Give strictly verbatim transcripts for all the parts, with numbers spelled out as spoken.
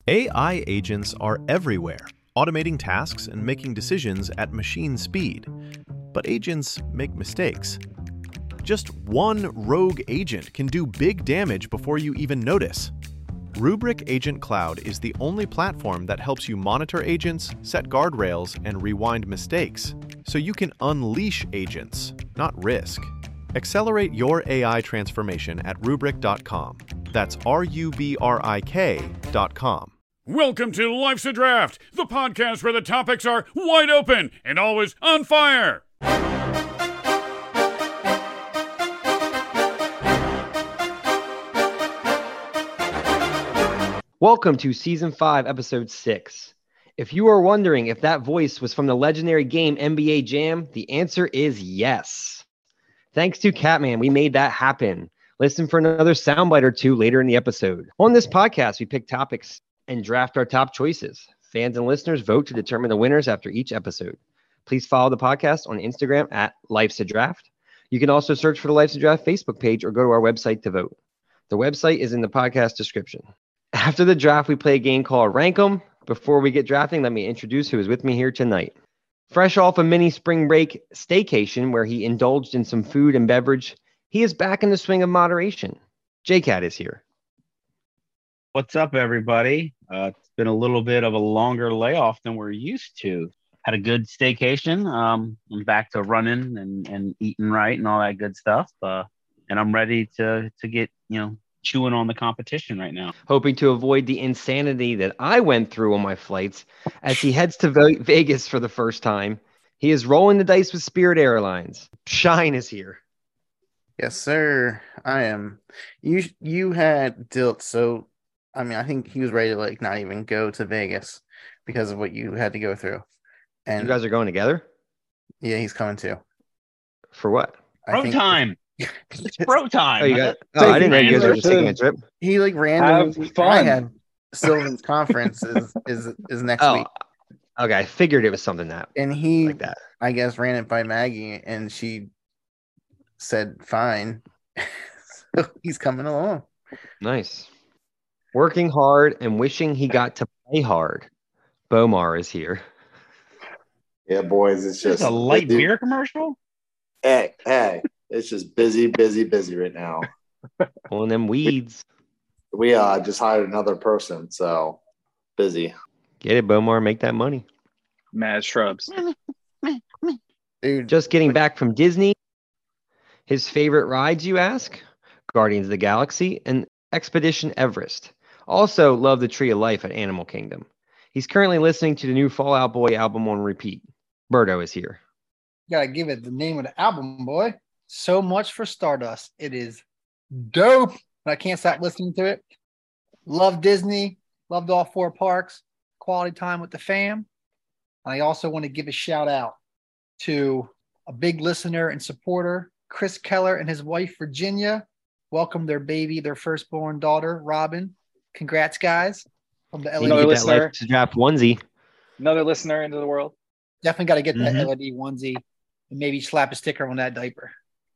A I agents are everywhere, automating tasks and making decisions at machine speed. But agents make mistakes. Just one rogue agent can do big damage before you even notice. Rubrik Agent Cloud is the only platform that helps you monitor agents, set guardrails, and rewind mistakes, so you can unleash agents, not risk. Accelerate your A I transformation at rubrik dot com. That's R U B R I K dot com. Welcome to Life's a Draft, the podcast where the topics are wide open and always on fire. Welcome to Season five, Episode six. If you are wondering if that voice was from the legendary game N B A Jam, the answer is yes. Thanks to Catman, we made that happen. Listen for another soundbite or two later in the episode. On this podcast, we pick topics and draft our top choices. Fans and listeners vote to determine the winners after each episode. Please follow the podcast on Instagram at Life's a Draft. You can also search for the Life's a Draft Facebook page or go to our website to vote. The website is in the podcast description. After the draft, we play a game called Rank 'em. Before we get drafting, let me introduce who is with me here tonight. Fresh off a mini spring break staycation where he indulged in some food and beverage, he is back in the swing of moderation. J-Cat is here. What's up, everybody? Uh, it's been a little bit of a longer layoff than we're used to. Had a good staycation. Um, I'm back to running and, and eating right and all that good stuff. Uh, and I'm ready to to get, you know, chewing on the competition right now. Hoping to avoid the insanity that I went through on my flights as he heads to Ve- Vegas for the first time. He is rolling the dice with Spirit Airlines. Shine is here. Yes, sir. I am. You you had Dilt, so I mean, I think he was ready to like not even go to Vegas because of what you had to go through. And you guys are going together? Yeah, he's coming too. For what? Bro think time. It's bro time. Oh, you got, oh I didn't know you guys were just taking a trip. He like randomly Have fun. I had Sylvan's conference is, is is next Oh, week. Okay, I figured it was something that And he like that. I guess ran it by Maggie and she said fine. So he's coming along. Nice. Working hard and wishing he got to play hard. Bomar is here. Yeah, boys, it's Just just a light busy. beer commercial. Hey, hey, it's just busy, busy, busy right now. Pulling them weeds. We uh just hired another person, so busy. Get it, Bomar. Make that money. Mad shrubs. Dude, Just getting back from Disney. His favorite rides, you ask? Guardians of the Galaxy and Expedition Everest. Also, love the Tree of Life at Animal Kingdom. He's currently listening to the new Fall Out Boy album on repeat. Birdo is here. Gotta give it the name of the album, boy. So Much for Stardust. It is dope. But I can't stop listening to it. Love Disney. Loved all four parks. Quality time with the fam. And I also want to give a shout out to a big listener and supporter, Chris Keller and his wife, Virginia. Welcome their baby, their firstborn daughter, Robin. Congrats, guys. From the L E D. You Another need that listener. Life to Draft onesie. Another listener into the world. Definitely got to get that Mhm. L E D onesie and maybe slap a sticker on that diaper.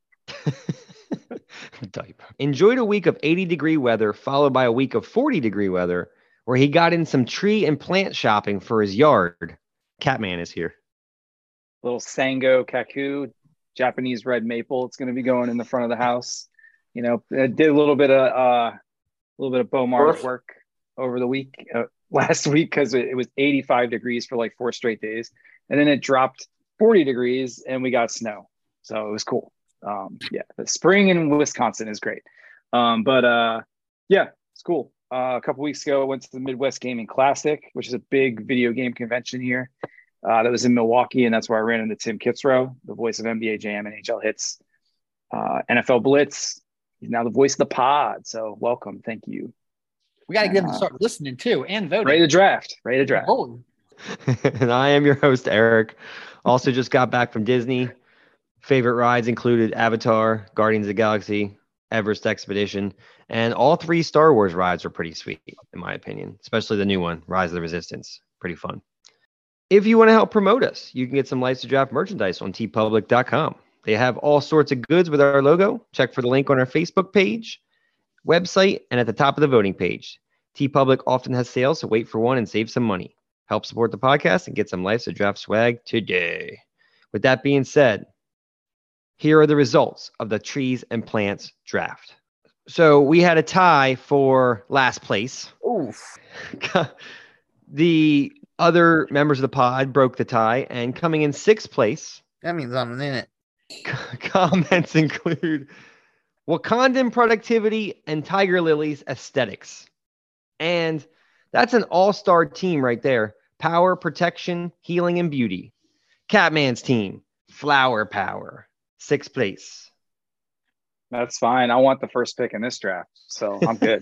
Diaper. Enjoyed a week of eighty degree weather, followed by a week of forty degree weather, where he got in some tree and plant shopping for his yard. Catman is here. Little Sango Kaku, Japanese red maple. It's going to be going in the front of the house. You know, I did a little bit of uh, a little bit of Bomar's Perfect. work over the week uh, last week because it, it was eighty-five degrees for like four straight days, and then it dropped forty degrees and we got snow. So it was cool. Um, yeah, the spring in Wisconsin is great. Um, but uh, yeah, it's cool. Uh, a couple weeks ago, I went to the Midwest Gaming Classic, which is a big video game convention here. Uh, that was in Milwaukee, and that's where I ran into Tim Kitzrow, the voice of N B A Jam and N H L Hits, uh, N F L Blitz. He's now the voice of the pod. So welcome. Thank you. We got to get them to start listening too and voting. Ready to draft. Ready to draft. Oh, And I am your host, Eric. Also just got back from Disney. Favorite rides included Avatar, Guardians of the Galaxy, Everest Expedition, and all three Star Wars rides were pretty sweet, in my opinion, especially the new one, Rise of the Resistance. Pretty fun. If you want to help promote us, you can get some Life's a Draft merchandise on t public dot com. They have all sorts of goods with our logo. Check for the link on our Facebook page, website, and at the top of the voting page. TeePublic often has sales, so wait for one and save some money. Help support the podcast and get some Life's a Draft swag today. With that being said, here are the results of the Trees and Plants draft. So we had a tie for last place. Oof. The other members of the pod broke the tie, and coming in sixth place. That means I'm in it. Comments include Wakandan productivity and Tiger Lilies aesthetics. And that's an all-star team right there. Power, protection, healing, and beauty. Catman's team, flower power. Sixth place. That's fine. I want the first pick in this draft, so I'm good.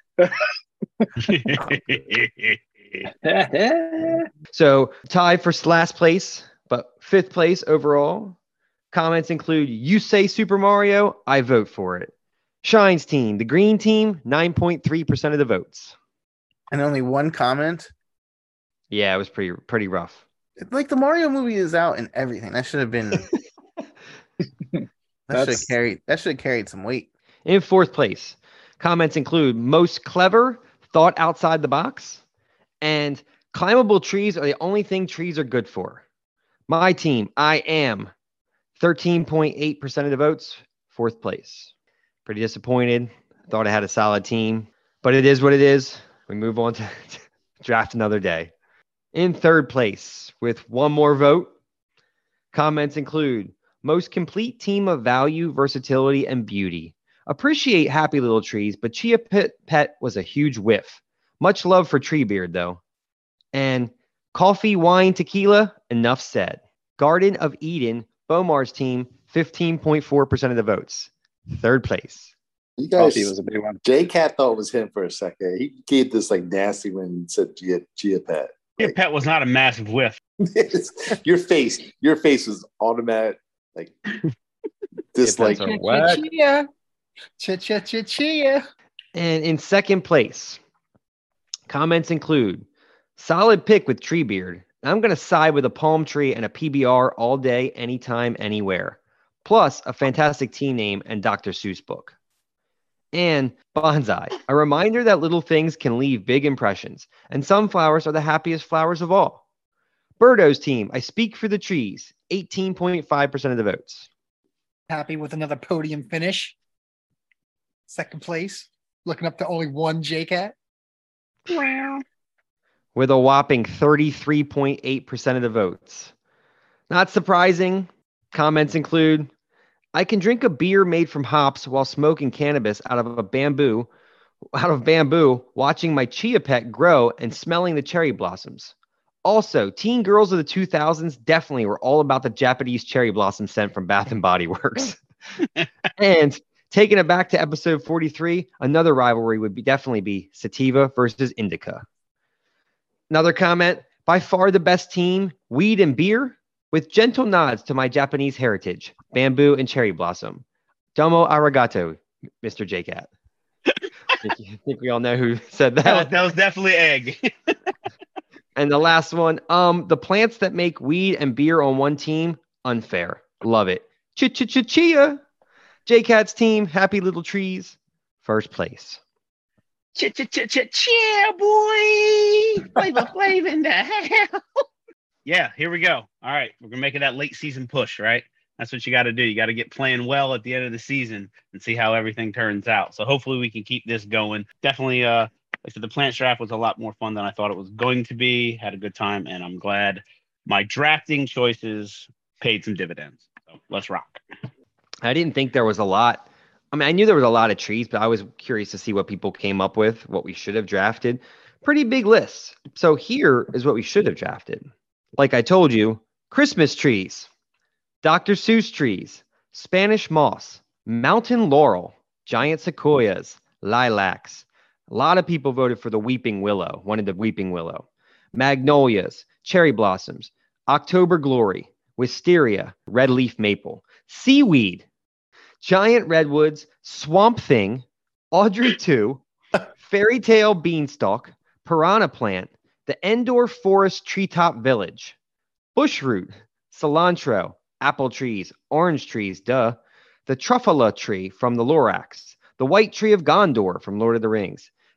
So tie for last place, but fifth place overall. Comments include, you say Super Mario, I vote for it. Shine's team, the green team, nine point three percent of the votes. And only one comment. Yeah, it was pretty pretty rough. Like the Mario movie is out and everything. That should have been that should have carried that should have carried some weight. In fourth place, comments include most clever, thought outside the box, and climbable trees are the only thing trees are good for. My team, I am thirteen point eight percent of the votes, fourth place. Pretty disappointed. Thought I had a solid team, but it is what it is. We move on to, to draft another day. In third place, with one more vote, comments include most complete team of value, versatility, and beauty. Appreciate Happy Little Trees, but Chia Pet, Pet was a huge whiff. Much love for Treebeard, though. And coffee, wine, tequila, enough said. Garden of Eden, Bomar's team, fifteen point four percent of the votes. Third place. You guys, Coffee was a big one. J Cat thought it was him for a second. He gave this like nasty when he said Gia, Gia Pet. Your Like, pet was not a massive whiff. your face, your face was automatic, like this, like Chia Pets are whack. Chia, chia, chia, chia, chia. And in second place, comments include solid pick with Treebeard. I'm going to side with a palm tree and a P B R all day, anytime, anywhere. Plus a fantastic team name and Doctor Seuss book. And Bonsai, a reminder that little things can leave big impressions, and some flowers are the happiest flowers of all. Birdo's team, I speak for the trees, eighteen point five percent of the votes. Happy with another podium finish. Second place. Looking up to only one J-Cat. With a whopping thirty-three point eight percent of the votes. Not surprising. Comments include, I can drink a beer made from hops while smoking cannabis out of a bamboo, out of bamboo, watching my Chia Pet grow and smelling the cherry blossoms. Also, teen girls of the two thousands definitely were all about the Japanese cherry blossom scent from Bath and Body Works. And taking it back to episode forty-three, another rivalry would be definitely be sativa versus indica. Another comment, by far the best team, weed and beer, with gentle nods to my Japanese heritage, bamboo and cherry blossom. Domo arigato, Mister J-Cat. I think, I think we all know who said that. That was, that was definitely egg. And the last one, um, the plants that make weed and beer on one team, unfair. Love it. Ch-ch-ch-chia. J-Cat's team, Happy Little Trees, first place. Ch-ch-ch-ch-chia, boy. Flavor Flav in the house. Yeah, here we go. All right, we're going to make it that late season push, right? That's what you got to do. You got to get playing well at the end of the season and see how everything turns out. So hopefully we can keep this going. Definitely, uh, like I said, the plant draft was a lot more fun than I thought it was going to be. Had a good time, and I'm glad my drafting choices paid some dividends. So let's rock. I didn't think there was a lot. I mean, I knew there was a lot of trees, but I was curious to see what people came up with, what we should have drafted. Pretty big lists. So here is what we should have drafted. Like I told you, Christmas trees, Doctor Seuss trees, Spanish moss, mountain laurel, giant sequoias, lilacs. A lot of people voted for the weeping willow, wanted the weeping willow, magnolias, cherry blossoms, October glory, wisteria, red leaf maple, seaweed, giant redwoods, swamp thing, Audrey two, fairy tale beanstalk, piranha plant, the Endor Forest Treetop Village, bushroot, cilantro, apple trees, orange trees, duh, the truffula tree from the Lorax, the white tree of Gondor from Lord of the Rings,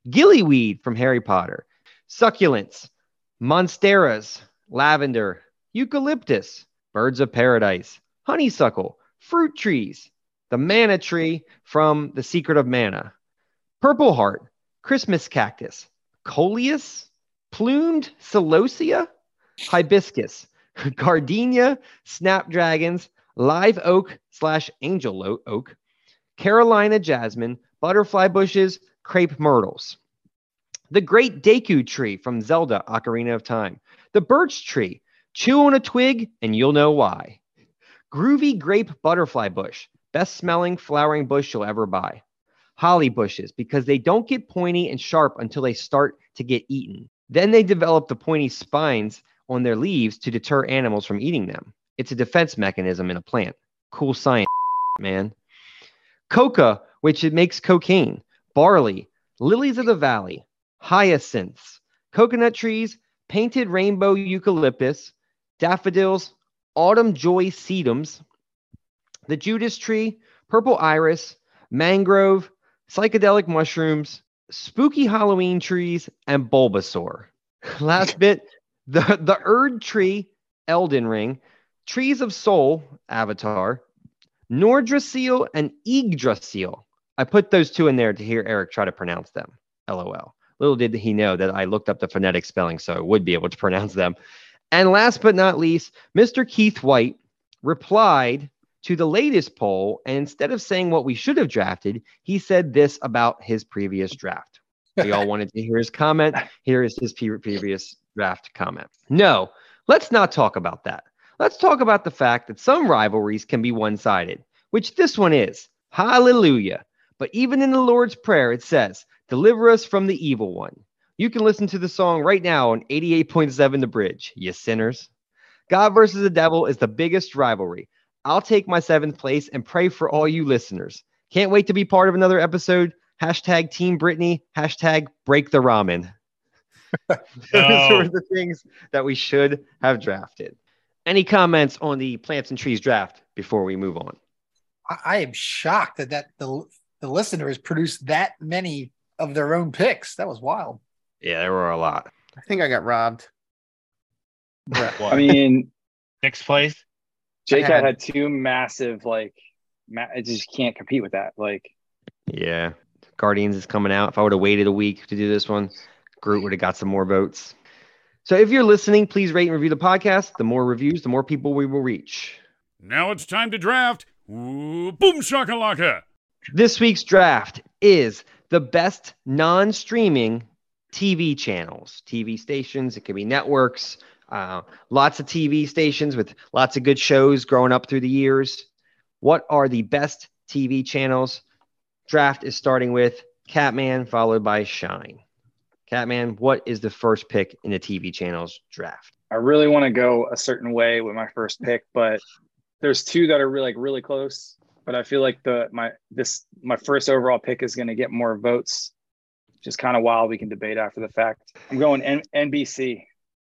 Gillyweed from Harry Potter, succulents, monsteras, lavender, eucalyptus, birds of paradise, honeysuckle, fruit trees, the manna tree from The Secret of Mana, purple heart, Christmas cactus, coleus, plumed celosia, hibiscus, gardenia, snapdragons, live oak slash angel lo- oak, Carolina jasmine, butterfly bushes, crepe myrtles. The great Deku tree from Zelda Ocarina of Time. The birch tree. Chew on a twig and you'll know why. Groovy grape butterfly bush. Best smelling flowering bush you'll ever buy. Holly bushes because they don't get pointy and sharp until they start to get eaten. Then they develop the pointy spines on their leaves to deter animals from eating them. It's a defense mechanism in a plant. Cool science, man. Coca, which it makes cocaine. Barley, lilies of the valley, hyacinths, coconut trees, painted rainbow eucalyptus, daffodils, autumn joy sedums, the Judas tree, purple iris, mangrove, psychedelic mushrooms, spooky Halloween trees, and Bulbasaur. Last bit, the, the Erd tree, Elden Ring, trees of soul, Avatar, Nordrassil and Yggdrasil. I put those two in there to hear Eric try to pronounce them. LOL. Little did he know that I looked up the phonetic spelling so I would be able to pronounce them. And last but not least, Mister Keith White replied to the latest poll, and instead of saying what we should have drafted, he said this about his previous draft. We all wanted to hear his comment. Here is his pre- previous draft comment. No, let's not talk about that. Let's talk about the fact that some rivalries can be one-sided, which this one is. Hallelujah. But even in the Lord's Prayer, it says, deliver us from the evil one. You can listen to the song right now on eighty-eight point seven The Bridge, you sinners. God versus the devil is the biggest rivalry. I'll take my seventh place and pray for all you listeners. Can't wait to be part of another episode. Hashtag Team Brittany. Hashtag Break the Ramen. Those No. were the things that we should have drafted. Any comments on the plants and trees draft before we move on? I, I am shocked that, that the, the listeners produced that many of their own picks. That was wild. Yeah, there were a lot. I think I got robbed. What? I mean, Sixth place? J I Cat had- had two massive, like, ma- I just can't compete with that. Like, Yeah. Guardians is coming out. If I would have waited a week to do this one, Groot would have got some more votes. So if you're listening, please rate and review the podcast. The more reviews, the more people we will reach. Now it's time to draft. Ooh, boom shakalaka. This week's draft is the best non-streaming T V channels, T V stations. It could be networks, uh, lots of T V stations with lots of good shows growing up through the years. What are the best T V channels? Draft is starting with Catman, followed by Shine. Catman, what is the first pick in the T V channels draft? I really want to go a certain way with my first pick, but there's two that are really, like, really close. But I feel like the my this my first overall pick is going to get more votes, which is kind of wild. We can debate after the fact. I'm going N- NBC.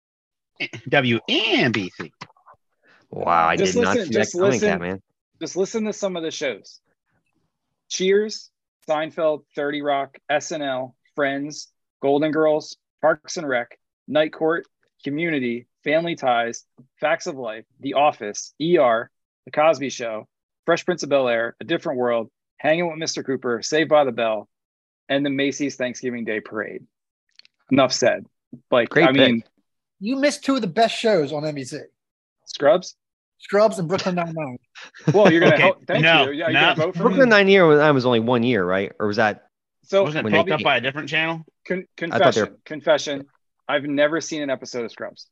W N B C. Wow, I Just did not listen- see that just coming, listen. Catman. Just listen to some of the shows: Cheers, Seinfeld, thirty Rock, S N L, Friends, Golden Girls, Parks and Rec, Night Court, Community, Family Ties, Facts of Life, The Office, E R, The Cosby Show, Fresh Prince of Bel-Air, A Different World, Hanging with Mister Cooper, Saved by the Bell, and the Macy's Thanksgiving Day Parade. Enough said. Like, Great I mean, pick. You missed two of the best shows on N B C. Scrubs. Scrubs and Brooklyn Nine-Nine. Well, you're gonna Okay, help. Thank no, you. Yeah, you're no. gonna vote for Brooklyn me. Nine-Year was only one year, right? Or was that? So Wasn't it when picked they- up by a different channel? con- I thought they confession. were- Confession. I've never seen an episode of Scrubs.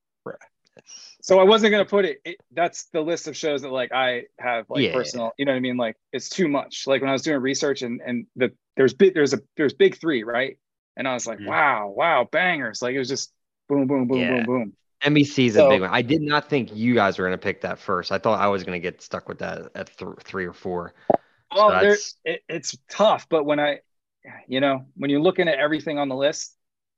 So I wasn't gonna put it, it. That's the list of shows that, like, I have, like, Yeah. personal. You know what I mean? Like, it's too much. Like, when I was doing research and and the there's big there's a there's big three, right? And I was like, Mhm. wow, wow, bangers. Like, it was just boom, boom, boom, Yeah. boom, boom. N B C is So- a big one. I did not think you guys were going to pick that first. I thought I was going to get stuck with that at th- three or four. Well, there, that's- it, it's tough, but when I, you know, when you're looking at everything on the list,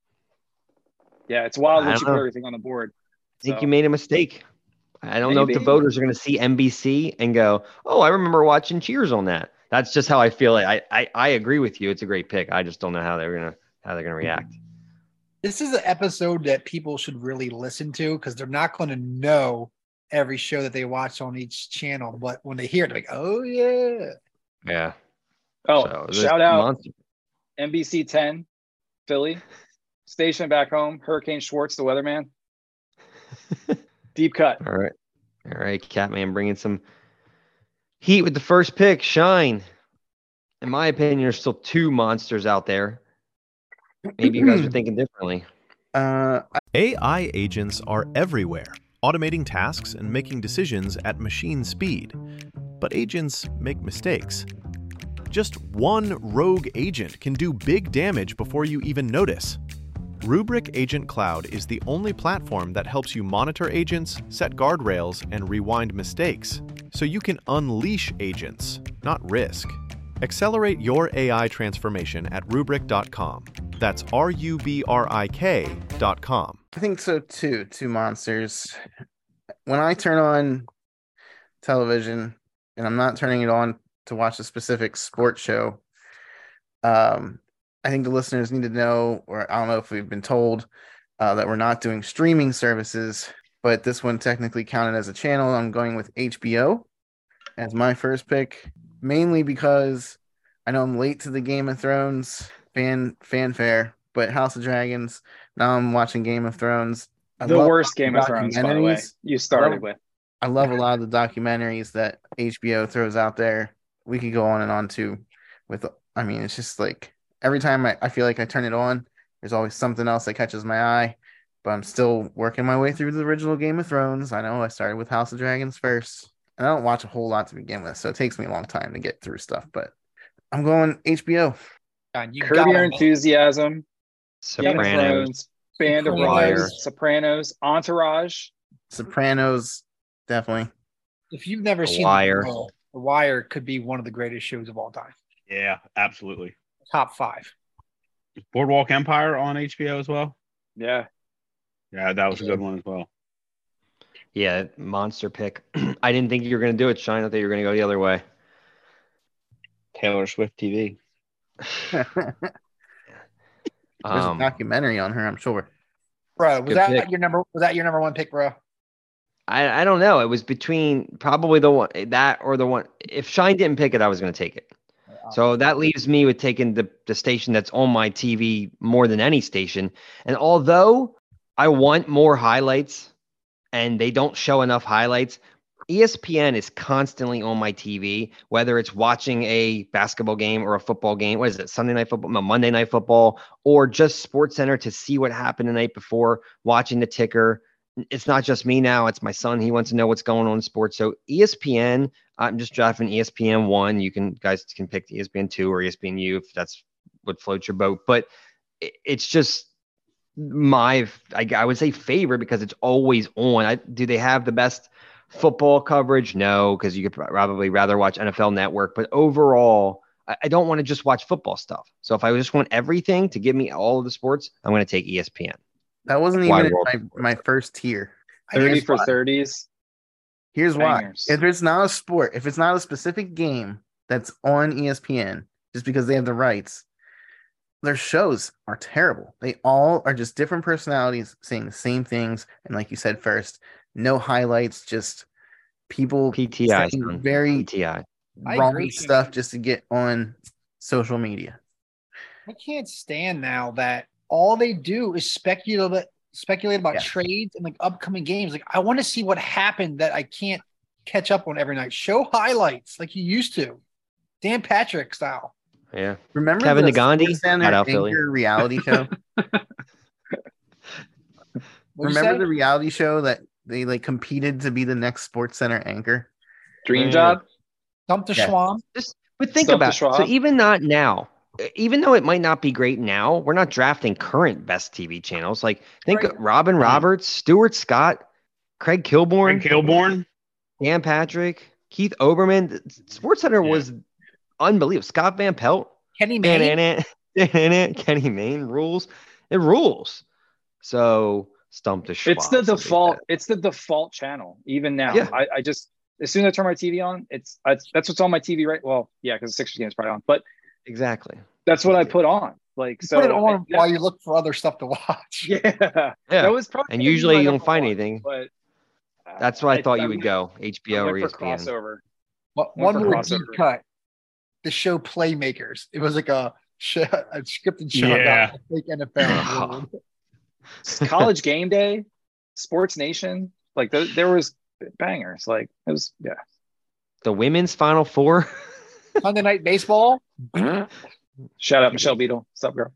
yeah, it's wild I once don't you put know. everything on the board. I think So- you made a mistake. I don't know if the Maybe. voters are going to see N B C and go, "Oh, I remember watching Cheers on that." That's just how I feel. I I, I agree with you. It's a great pick. I just don't know how they're going to how they're going to react. This is an episode that people should really listen to because they're not going to know every show that they watch on each channel. But when they hear it, they're like, oh, yeah. Yeah. Oh, So, this shout out monster- N B C ten, Philly, station back home, Hurricane Schwartz, the weatherman. Deep cut. All right. All right, Catman bringing some heat with the first pick. Shine. In my opinion, there's still two monsters out there. Maybe you guys are thinking differently. Uh, A I agents are everywhere, automating tasks and making decisions at machine speed. But agents make mistakes. Just one rogue agent can do big damage before you even notice. Rubrik Agent Cloud is the only platform that helps you monitor agents, set guardrails, and rewind mistakes, so you can unleash agents, not risk. Accelerate your A I transformation at rubrik dot com. That's R U B R I K dot com. I think so too. Two monsters. When I turn on television, and I'm not turning it on to watch a specific sports show, um, I think the listeners need to know, or I don't know if we've been told, uh, that we're not doing streaming services, but this one technically counted as a channel. I'm going with H B O as my first pick, mainly because I know I'm late to the Game of Thrones fan fanfare, but House of Dragons. Now I'm watching Game of Thrones. I The love worst Game of Thrones, by the way, documentaries. you started I love- with. I love a lot of the documentaries that H B O throws out there. We could go on and on too. With, I mean, it's just like every time I, I feel like I turn it on, there's always something else that catches my eye. But I'm still working my way through the original Game of Thrones. I know I started with House of Dragons first, and I don't watch a whole lot to begin with, so it takes me a long time to get through stuff. But I'm going H B O. God, you Curb gotta Your love- Enthusiasm, Game of Sopranos. Thrones, Band of Sopranos. Brothers, Sopranos, Entourage. Sopranos, definitely. If you've never The seen Wire. The Wire, The Wire could be one of the greatest shows of all time. Yeah, absolutely. Top five. Boardwalk Empire on H B O as well. Yeah. Yeah, that was a good one as well. Yeah, monster pick. I didn't think you were going to do it, Shine. I thought you were going to go the other way. Taylor Swift T V. There's Um, a documentary on her, I'm sure. Bro, was Good that pick. your number? Was that your number one pick, bro? I, I don't know. It was between probably the one that or the one. If Shine didn't pick it, I was going to take it. So that leaves me with taking the, the station that's on my T V more than any station. And although I want more highlights and they don't show enough highlights, E S P N is constantly on my T V, whether it's watching a basketball game or a football game. What is it? Sunday night football, no, Monday night football, or just Sports Center to see what happened the night before, watching the ticker. It's not just me now. It's my son. He wants to know what's going on in sports. So E S P N, I'm just drafting E S P N one. You can guys can pick E S P N two or E S P N U if that's what floats your boat. But it, it's just my, I, I would say favorite because it's always on. I, do they have the best football coverage? No, because you could probably rather watch N F L Network. But overall, I, I don't want to just watch football stuff. So if I just want everything to give me all of the sports, I'm going to take E S P N. That wasn't Wide even world in my, my first tier. thirty Here's for why. thirties. Here's why. Bangers. If it's not a sport, if it's not a specific game that's on E S P N, just because they have the rights, their shows are terrible. They all are just different personalities saying the same things. And like you said first, no highlights, just people P T I, saying son. very P T I. I wrong agree. stuff just to get on social media. I can't stand now that all they do is speculate speculate about Yeah. trades and like upcoming games. Like I want to see what happened that I can't catch up on every night. Show highlights like you used to. Dan Patrick style. Yeah. Remember Kevin the Negandhi? Sports Center Shout out, Philly. Anchor reality show? What'd you Remember say? the reality show that they like competed to be the next Sports Center anchor? Dream Yeah. Job. Dump to Yeah. Schwam. Just, but think Stump the about it. So Schwab. even not now, even though it might not be great now, we're not drafting current best T V channels. Like think Right. of Robin Roberts, Stuart Scott, Craig Kilborn, Craig Kilborn. Dan Patrick, Keith Oberman. Sports Center Yeah. was unbelievable. Scott Van Pelt, Kenny Mayne. Kenny Mayne rules. It rules. So stump to Schwab. It's the something default. like that. It's the default channel. Even now, Yeah. I, I just as soon as I turn my T V on, it's I, that's what's on my T V, right? Well, yeah, because the Sixers game is probably on, but Exactly. that's what I put on. Like You so, put it on yeah, while you look for other stuff to watch. yeah, Yeah. that was probably And gonna be usually my you don't number find one, anything. But uh, That's why I thought you I would go H B I O or went E for S P N. crossover. One One for little deep crossover. cut. The show Playmakers. It was like a, sh- a scripted show Yeah. about the fake N F L. College Game Day, Sports Nation, like th- there was bangers. Like it was, yeah. The women's Final Four. Sunday Night Baseball. Shout out Michelle Beadle. What's up, girl?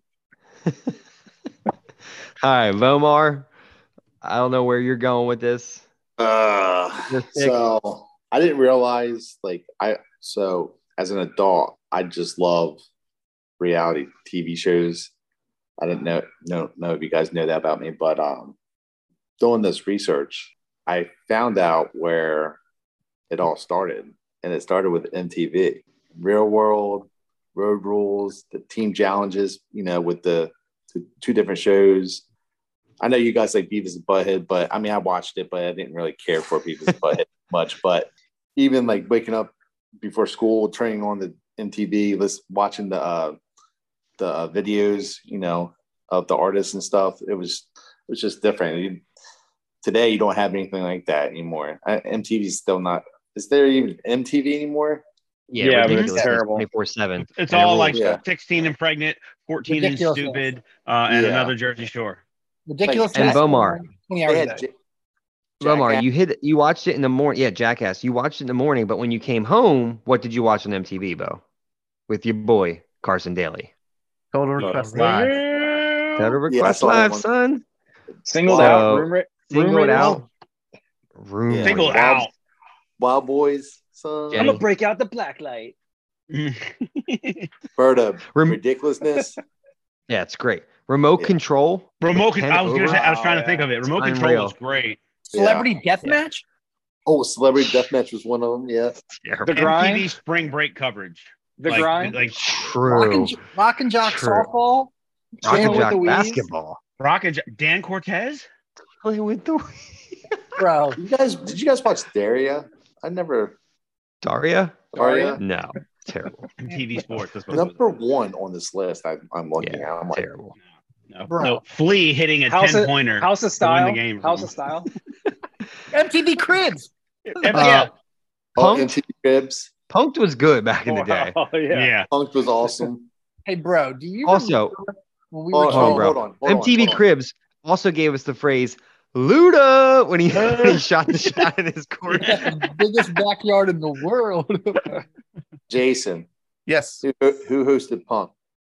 Hi, Vomar. I don't know where you're going with this. Uh, You're sick. so I didn't realize, like, I so as an adult, I just love reality T V shows. I didn't know know know if you guys know that about me, but um, doing this research, I found out where it all started, and it started with M T V, Real World, Road Rules, the Team Challenges. You know, with the, the two different shows. I know you guys like Beavis and Butthead, but I mean, I watched it, but I didn't really care for Beavis and Butthead much. But even like waking up before school, turning on the M T V, list, watching the uh, the uh, videos, you know, of the artists and stuff, it was it was just different. You, today, you don't have anything like that anymore. I, M T V is still not. Is there even M T V anymore? Yeah, Yeah, but it's ridiculous. terrible. twenty-four seven. It's And it all like rules. Yeah. sixteen and pregnant, fourteen and Ridiculous. stupid, uh, and Yeah. another Jersey Shore. Ridiculous. And Bomar. twenty They hours a had day. J- Omar, Jackass. you hit you watched it in the morning. Yeah, Jackass. You watched it in the morning, but when you came home, what did you watch on M T V, Bo? With your boy Carson Daly. Total No. Request Live. Total Yeah, I Request saw that Live, one. son. Singled So, out, room, ra- room Singled raiders. out. Room Yeah. Singled Raiders. out. Wild Boys, son. Jenny. I'm gonna break out the black light. Bird of Rem- ridiculousness. Yeah, it's great. Remote Yeah. control. Remote. Pen Con- I was gonna over. say. I was trying to Oh, think yeah. of it. Remote It's control unreal. was great. Celebrity Yeah. Deathmatch. Oh, Celebrity Deathmatch was one of them. Yeah. Terrible. The grind. M T V spring break coverage. The like, grind. like Rock True. and, Rock and Jock True. softball. Rock Playing and with Jock the Wii's. basketball. Rock and J- Dan Cortez. Play with the Bro. You guys, did you guys watch Daria? I never. Daria? Daria? No. Terrible. M T V Sports. That's what it was. Number one on this list. I, I'm looking Yeah, at. I'm like, terrible. No, Bro. no. Flea hitting a House ten of- pointer. House of to win Style. the game. House of Style. M T V Cribs. yeah. oh, Punked? M T V Cribs. Punked was good back in the day. Oh yeah. yeah. Punked was awesome. Hey, bro, do you Also- remember when we Oh, were Hold on, oh, bro. hold on. Hold M T V on, hold on. Cribs also gave us the phrase Luda when he, when he shot the shot in his court. the biggest backyard in the world? Jason, Yes. who, who hosted Punk?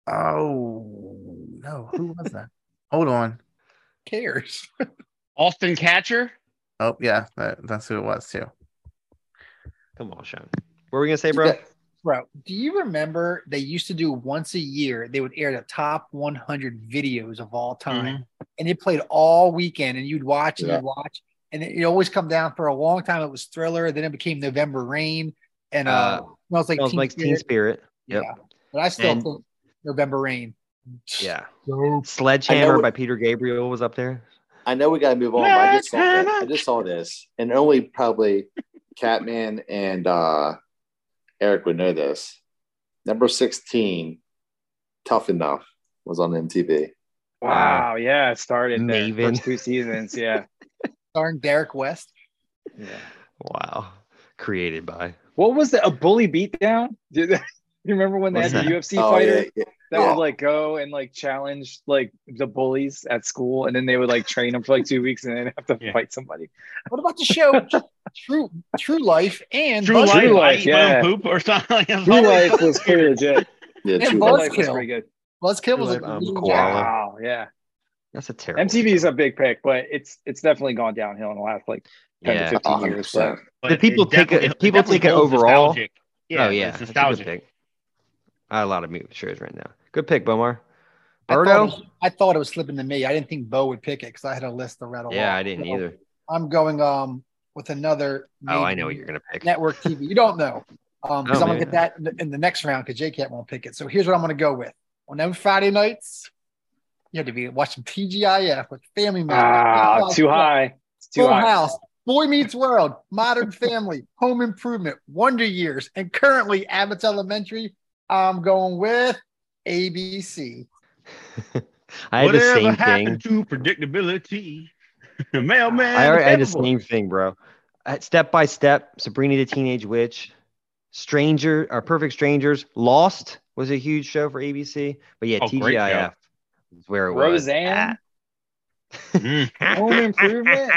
Oh no, who was that? Hold on. Cares. Austin Catcher. Oh yeah, that, that's who it was too. Come on, Sean. What were we gonna say, You bro? got- Bro, do you remember they used to do once a year? They would air the top one hundred videos of all time, and it played all weekend. And you'd watch and Yeah. you'd watch, and it, it always come down for a long time. It was Thriller, then it became November Rain, and uh, Uh, smells like Smells Teen like Teen Spirit. Spirit. Yep. Yeah, but I still And- think November Rain. Yeah. Dope. Sledgehammer what- by Peter Gabriel was up there. I know we got to move on, but I just saw that. I just saw this, and only probably Catman and uh, Eric would know this. Number sixteen, Tough Enough, was on M T V. Wow. Yeah. It started there. Maven. First two seasons. Yeah. Starring Derek West. Yeah. Wow. Created by. What was the a bully beatdown? Did you remember when they What's had that? the U F C Oh, fighter yeah, yeah. that Yeah. would like go and like challenge like the bullies at school, and then they would like train them for like two weeks and then have to Yeah. fight somebody? What about the show True True Life and True Buzz- Life. True I Life, eat my yeah. own poop or something. Like that. True Life was pretty legit. Yeah, And True Buzz- True Life. Life was Buzzkill. pretty good. Buzzkill was True a Life, um, leading Koala. jacket. Wow. Yeah. That's a terrible. M T V is show. a big pick, but it's it's definitely gone downhill in the last like ten Yeah. to fifteen years. But one hundred percent. But Did people it take it- definitely- if people definitely take it holds overall- nostalgic. Yeah, oh yeah. it's That's a good nostalgic. pick. I had a lot of movie shows right now. Good pick, Bomar. I thought, it Birdo? was, I thought it was slipping to me. I didn't think Bo would pick it because I had a list to rattle Yeah, off. I didn't So either. I'm going um with another. Oh, I major know what you're gonna pick. network T V. You don't know um because Oh, I'm gonna man. get that in the, in the next round because J Cat won't pick it. So here's what I'm gonna go with. On them Friday nights, you had to be watching T G I F with Family Matters. ah, too high. It's too Full high. House, Boy Meets World, Modern Family, Home Improvement, Wonder Years, and currently Abbott's Elementary. I'm going with A B C. I had the Whatever same happened thing. to predictability? Mailman. I already had the Pepperboy. same thing, bro. Uh, Step by Step, Sabrina the Teenage Witch, Stranger, or Perfect Strangers, Lost was a huge show for A B C. But yeah, Oh, great show. T G I F is where it Roseanne, was Mm. at. Home Improvement,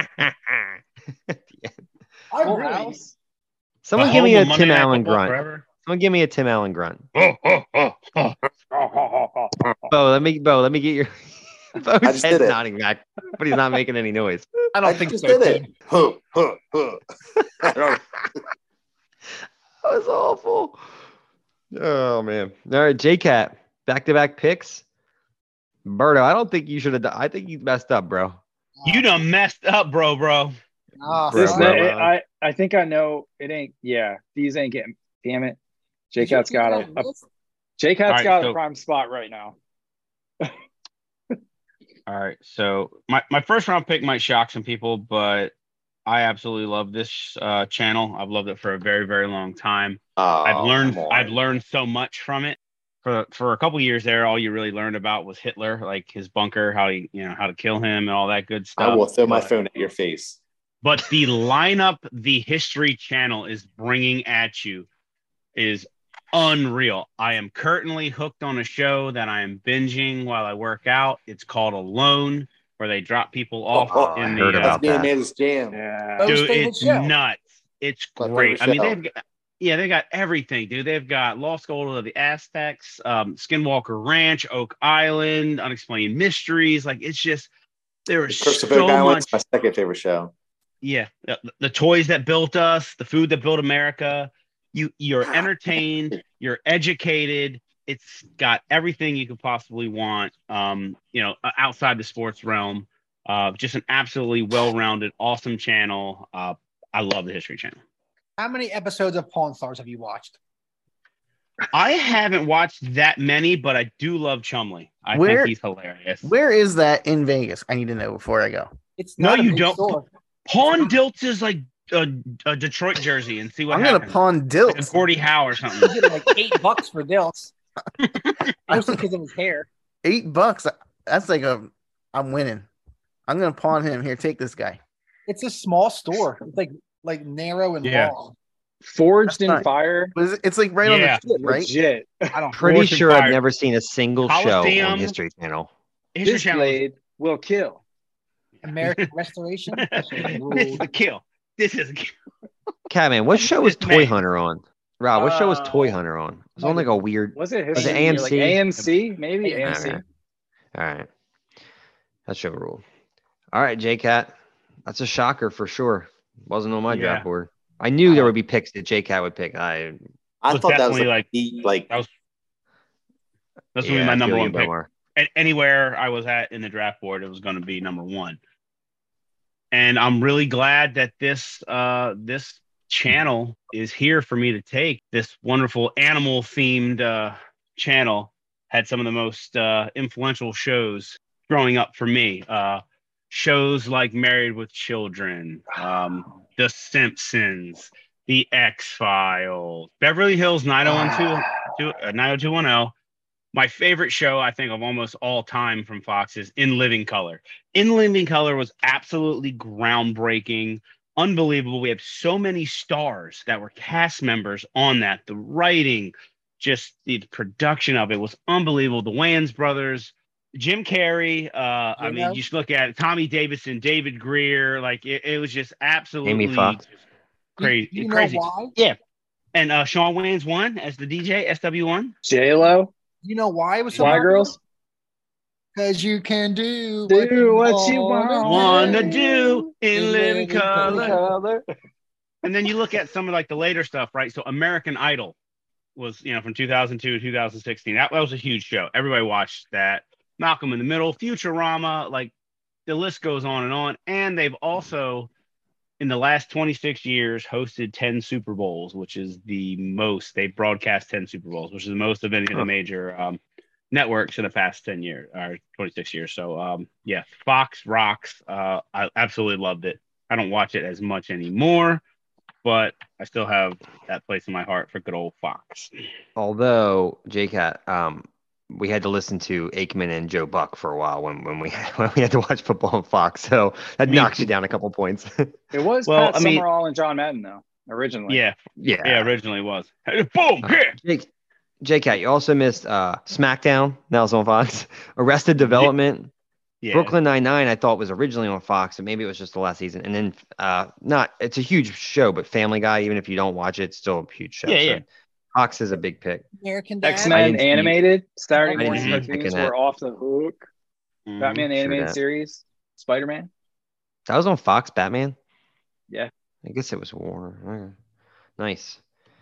I Full really, House. Someone The give me home a of Monday Tim Night Allen Football grunt. Forever. Someone give me a Tim Allen grunt. Oh, oh, oh, oh. Bo, let me Bo, let me get your Bo's just head's did it. nodding back, but he's not making any noise. I I don't think just so. did it. Team. Huh, huh, huh. I don't- That was awful. Oh man. All right, J Cat, back to back picks. Berto, I don't think you should have done. I think you messed up, bro. You done messed up, bro, bro. Ah, Bro, This, bro, ne- bro. I, I think I know it ain't. Yeah, these ain't getting. Damn it, J Cat's got a, a J Cat's All right, got so- a prime spot right now. All right. So my, my first round pick might shock some people, but I absolutely love this uh, channel. I've loved it for a very, very long time. Oh, I've learned come on. I've learned so much from it. For for a couple years there, all you really learned about was Hitler, like his bunker, how he, you know, how to kill him and all that good stuff. I will throw my But- phone at your face. But the lineup the History Channel is bringing at you is unreal. I am currently hooked on a show that I am binging while I work out. It's called Alone, where they drop people off Oh, I in heard the. about That's me and that. Amanda's jam. Yeah, Bo's Dude, favorite it's show. nuts. It's My great. I favorite mean, show. they've got, yeah, they got everything, dude. They've got Lost Gold of the Aztecs, um, Skinwalker Ranch, Oak Island, Unexplained Mysteries. Like, it's just there is Curse of so Oak Island's much. my second favorite show. Yeah, the, the toys that built us, the food that built America. You you're entertained, you're educated. It's got everything you could possibly want. Um, you know, o- outside the sports realm. Uh, just an absolutely well-rounded, awesome channel. Uh, I love the History Channel. How many episodes of Pawn Stars have you watched? I haven't watched that many, but I do love Chumley. I Where- think he's hilarious. Where is that in Vegas? I need to know before I go. It's No, not a you big don't. store. Pawn Dilts is like a, a Detroit jersey, and see what I'm happens. gonna pawn Like a Dilts. Gordie Howe or something. You get like eight bucks for Dilts. Mostly because of his hair. Eight bucks. That's like a. I'm winning. I'm gonna pawn him. Here, take this guy. It's a small store. It's like like narrow and Yeah. long. Forged That's in not- Fire. But it's, it's like right Yeah. on the tip, right? Legit. I don't. Pretty Fortune sure Fire. I've never seen a single show Coliseum. on History Channel. History This Channel. is- blade will kill. American Restoration. this is a kill. This is a kill. Catman, what show was This Toy man. Hunter on? Rob, what show was Toy Uh, Hunter on? It was on like a weird. Was it Was it history? Like A M C? A M C? Maybe A M C. All right. All right. That show ruled. All right, J Cat. That's a shocker for sure. Wasn't on my Yeah. draft board. I knew there would be picks that J Cat would pick. I I Was thought that was definitely like, like- deep, like That was that's yeah, gonna be my I number feel one you, pick. Bomar. And anywhere I was at in the draft board, it was going to be number one. And I'm really glad that this uh, this channel is here for me to take. This wonderful animal themed uh, channel had some of the most uh, influential shows growing up for me. Uh, shows like Married with Children, um, The Simpsons, The X Files, Beverly Hills nine oh one two, uh, nine oh two one oh. My favorite show, I think, of almost all time from Fox is In Living Color. In Living Color was absolutely groundbreaking, unbelievable. We have so many stars that were cast members on that. The writing, just the production of it was unbelievable. The Wayans brothers, Jim Carrey. Uh, I You mean, know? you just look at it, Tommy Davidson, David Greer. Like it, it was just absolutely Amy Fox. just crazy. You, you know crazy. why? Yeah. And uh, Sean Wayans won as the D J, S W one. J Lo. You know why it was so Fly popular? Girls. Because you can do Do what you want. Wanna do in In living living color. Color. And then you look at some of like the later stuff, right? So American Idol was, you know, from two thousand two to two thousand sixteen. That, that was a huge show. Everybody watched that. Malcolm in the Middle, Futurama, like the list goes on and on. And they've also, in the last twenty-six years, hosted ten Super Bowls, which is the most. They broadcast ten Super Bowls, which is the most of any of the major um, networks in the past ten years or twenty-six years. So, um, yeah, Fox rocks. Uh, I absolutely loved it. I don't watch it as much anymore, but I still have that place in my heart for good old Fox. Although J Cat, um, we had to listen to Aikman and Joe Buck for a while when, when we when we had to watch football on Fox. So that Me knocks too. you down a couple points. It was Well, Pat I mean- Summerall and John Madden though originally. Yeah, yeah. yeah, originally was. Hey, boom, here. Jake, J-Cat, you also missed uh, SmackDown. That was on Fox. Arrested Development. Yeah. Brooklyn Nine-Nine, I thought was originally on Fox, and maybe it was just the last season. And then, uh, not it's a huge show, but Family Guy, even if you don't watch it, it's still a huge show. Yeah, So yeah. Fox is a big pick. American Dad. X I Men didn't see- animated Saturday I didn't morning see you cartoons picking that. were off the hook. Mhm. Batman Sure animated that. series, Spider Man. That was on Fox, Batman? Yeah. I guess it was Warner. Okay. Nice.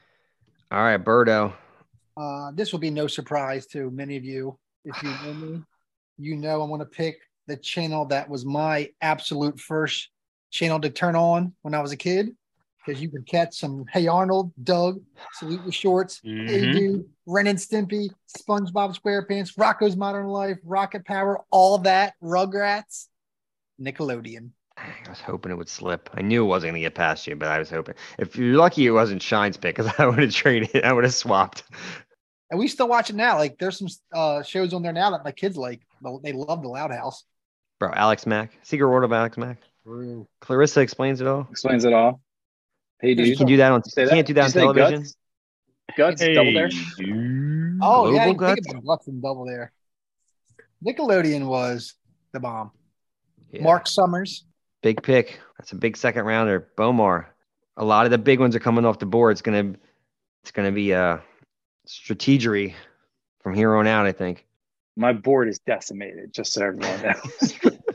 All right, Birdo. Uh, this will be no surprise to many of you. If you know me, you know I'm going to pick the channel that was my absolute first channel to turn on when I was a kid, because you could catch some Hey Arnold, Doug, Salute Your Shorts, Hey Mhm. Dude, Ren and Stimpy, SpongeBob SquarePants, Rocco's Modern Life, Rocket Power, all that, Rugrats, Nickelodeon. I was hoping it would slip. I knew it wasn't going to get past you, but I was hoping. If you're lucky, it wasn't Shine's pick, because I would have traded. I would have swapped. And we still watch it now. Like there's some uh, shows on there now that my kids like. They love the Loud House. Bro, Alex Mack. Secret World of Alex Mack. True. Clarissa explains it all. Explains it all. Hey, You dude. can do that on. Say You that? can't do that on Did you say television. Guts, Guts Double Dare. dude. Oh, yeah, I Global didn't think Guts? about Guts and Double Dare. Nickelodeon was the bomb. Yeah. Mark Summers. Big pick. That's a big second rounder. Bomar. A lot of the big ones are coming off the board. It's gonna, it's gonna be a strategery from here on out, I think. My board is decimated, just so everyone knows.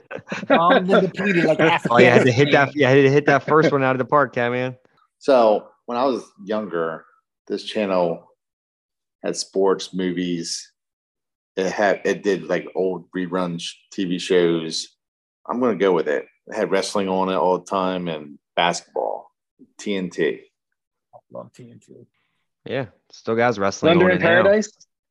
Um, the depleted, like Oh, you had to hit Afghanistan. that. You had to hit that first one out of the park, Cat Man. So when I was younger, this channel had sports, movies. It had it did like old rerun sh- T V shows. I'm gonna go with it. It had wrestling on it all the time and basketball, T N T. Love T N T. Yeah, still guys wrestling Thunder on in it now. Paradise.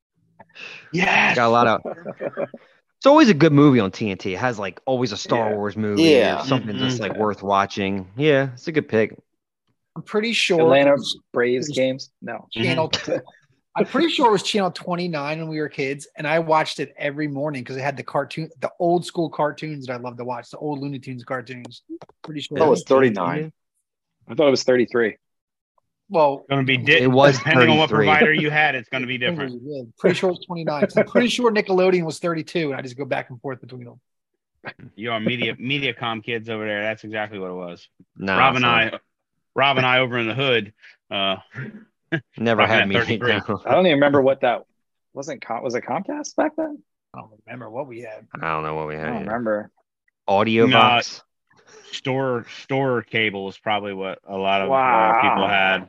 Yes. Got a lot of. It's always a good movie on T N T. It has like always a Star Yeah. Wars movie Yeah. or something just Mhm. like worth watching. Yeah, it's a good pick. I'm pretty sure Atlanta it was Braves it was games. No. channel. I'm pretty sure it was channel twenty-nine when we were kids, and I watched it every morning because it had the cartoon, the old school cartoons that I love to watch, the old Looney Tunes cartoons. Pretty sure. Oh, it's thirty-nine. I thought it was thirty-three. Well, Going to be di- It was depending on what thirty-three. provider you had. It's going to be fingers different. are good. Pretty sure it's twenty-nine. I'm pretty sure Nickelodeon was thirty-two, and I just go back and forth between them. You are media MediaCom kids over there. That's exactly what it was. No, Rob it's and not. I, Rob and I over in the hood. Uh, Never Talking had at me. thirty-three. No. I don't even remember what that wasn't. Com- was it Comcast back then? I don't remember what we had. I don't know what we I had. don't here. remember. Audio No. box. store store cable is probably what a lot of Wow. uh, people had.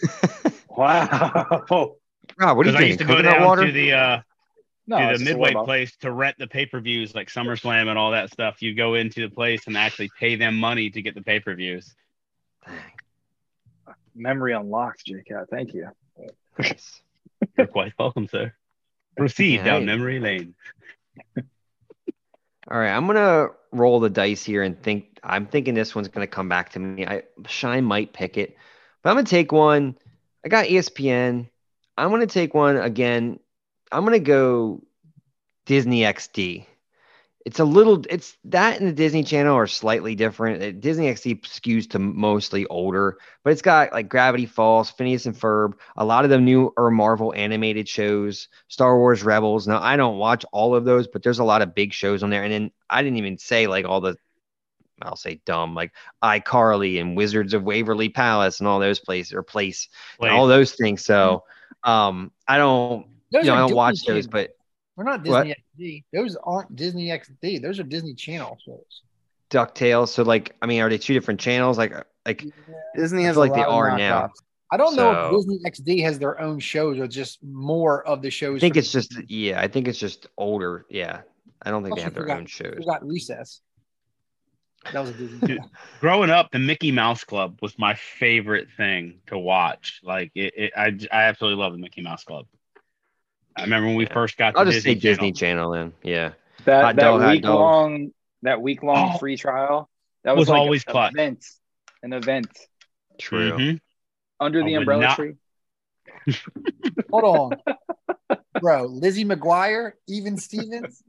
Wow. Rob, what are you Because I drinking? used to go Coconut down water? to the uh, No, to it's the just a Midway warm-up. place to rent the pay per views like SummerSlam and all that stuff. You go into the place and actually pay them money to get the pay per views. Memory unlocked, J Cat. Thank you. Nice. You're quite welcome, sir. Proceed Yeah, down hey. memory lane. All right, I'm gonna roll the dice here and think. I'm thinking this one's gonna come back to me. I Shine might pick it, but I'm gonna take one. I got E S P N. I'm gonna take one again. I'm gonna go Disney X D. It's a little. It's that and the Disney Channel are slightly different. Uh, Disney X D skews to mostly older, but it's got like Gravity Falls, Phineas and Ferb, a lot of the newer Marvel animated shows, Star Wars Rebels. Now I don't watch all of those, but there's a lot of big shows on there. And then I didn't even say like all the, I'll say dumb, like iCarly and Wizards of Waverly Palace and all those places or place, and all those things. So um, I don't, Those you know, are I don't Disney watch those, channels. but We're not What? Disney X D. Those aren't Disney X D. Those are Disney Channel shows. DuckTales. So like, I mean, are they two different channels? Like, like Disney I has feel a like they lot of are now. knockoffs. I don't know So- if Disney X D has their own shows or just more of the shows. I think from- it's just, yeah, I think it's just older. Yeah. I don't think they Also have their forgot- own shows. forgot Recess. That was a Disney. Dude, growing up, the Mickey Mouse Club was my favorite thing to watch. Like it, it I, I absolutely love the Mickey Mouse Club. I remember when we Yeah. first got to I'll just Disney say Disney Channel. Channel then. Yeah. That Hot that dog, hot week dog. long that week long Oh. free trial. That Was was, like always an clutch. event. An event True. Mhm. under I the would umbrella not- tree. Hold on. Bro, Lizzie McGuire, Even Stevens.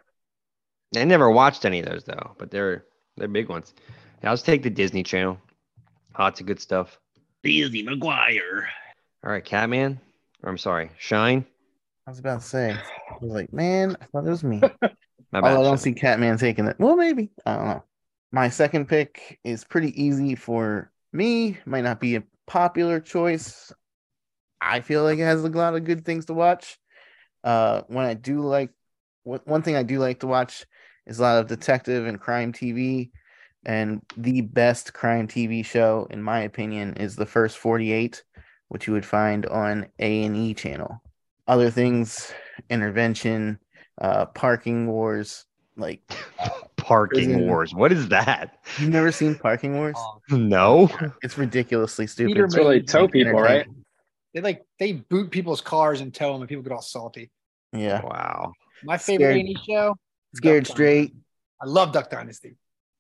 I never watched any of those though, but they're they're big ones. Yeah, I'll just take the Disney Channel. Lots of good stuff. Lizzie McGuire. All right, Catman. Or I'm sorry, Shine. I was about to say, I was like, man, I thought it was me. My bad, Although I don't Shine. see Catman taking it. Well, maybe. I don't know. My second pick is pretty easy for me. Might not be a popular choice. I feel like it has a lot of good things to watch. Uh, when I do like, one thing I do like to watch is a lot of detective and crime T V. And the best crime T V show, in my opinion, is The First forty-eight, which you would find on A and E channel. Other things, Intervention, uh, Parking Wars, like Parking prison- Wars. What is that? You've never seen Parking Wars? No. It's ridiculously stupid. Peter It's So they really tow people, right? entertaining. They like they boot people's cars and tow them, and people get all salty. Yeah. Wow. My favorite Scared- A and E show. Scared Duck Straight, Dynasty. I love Duck Dynasty.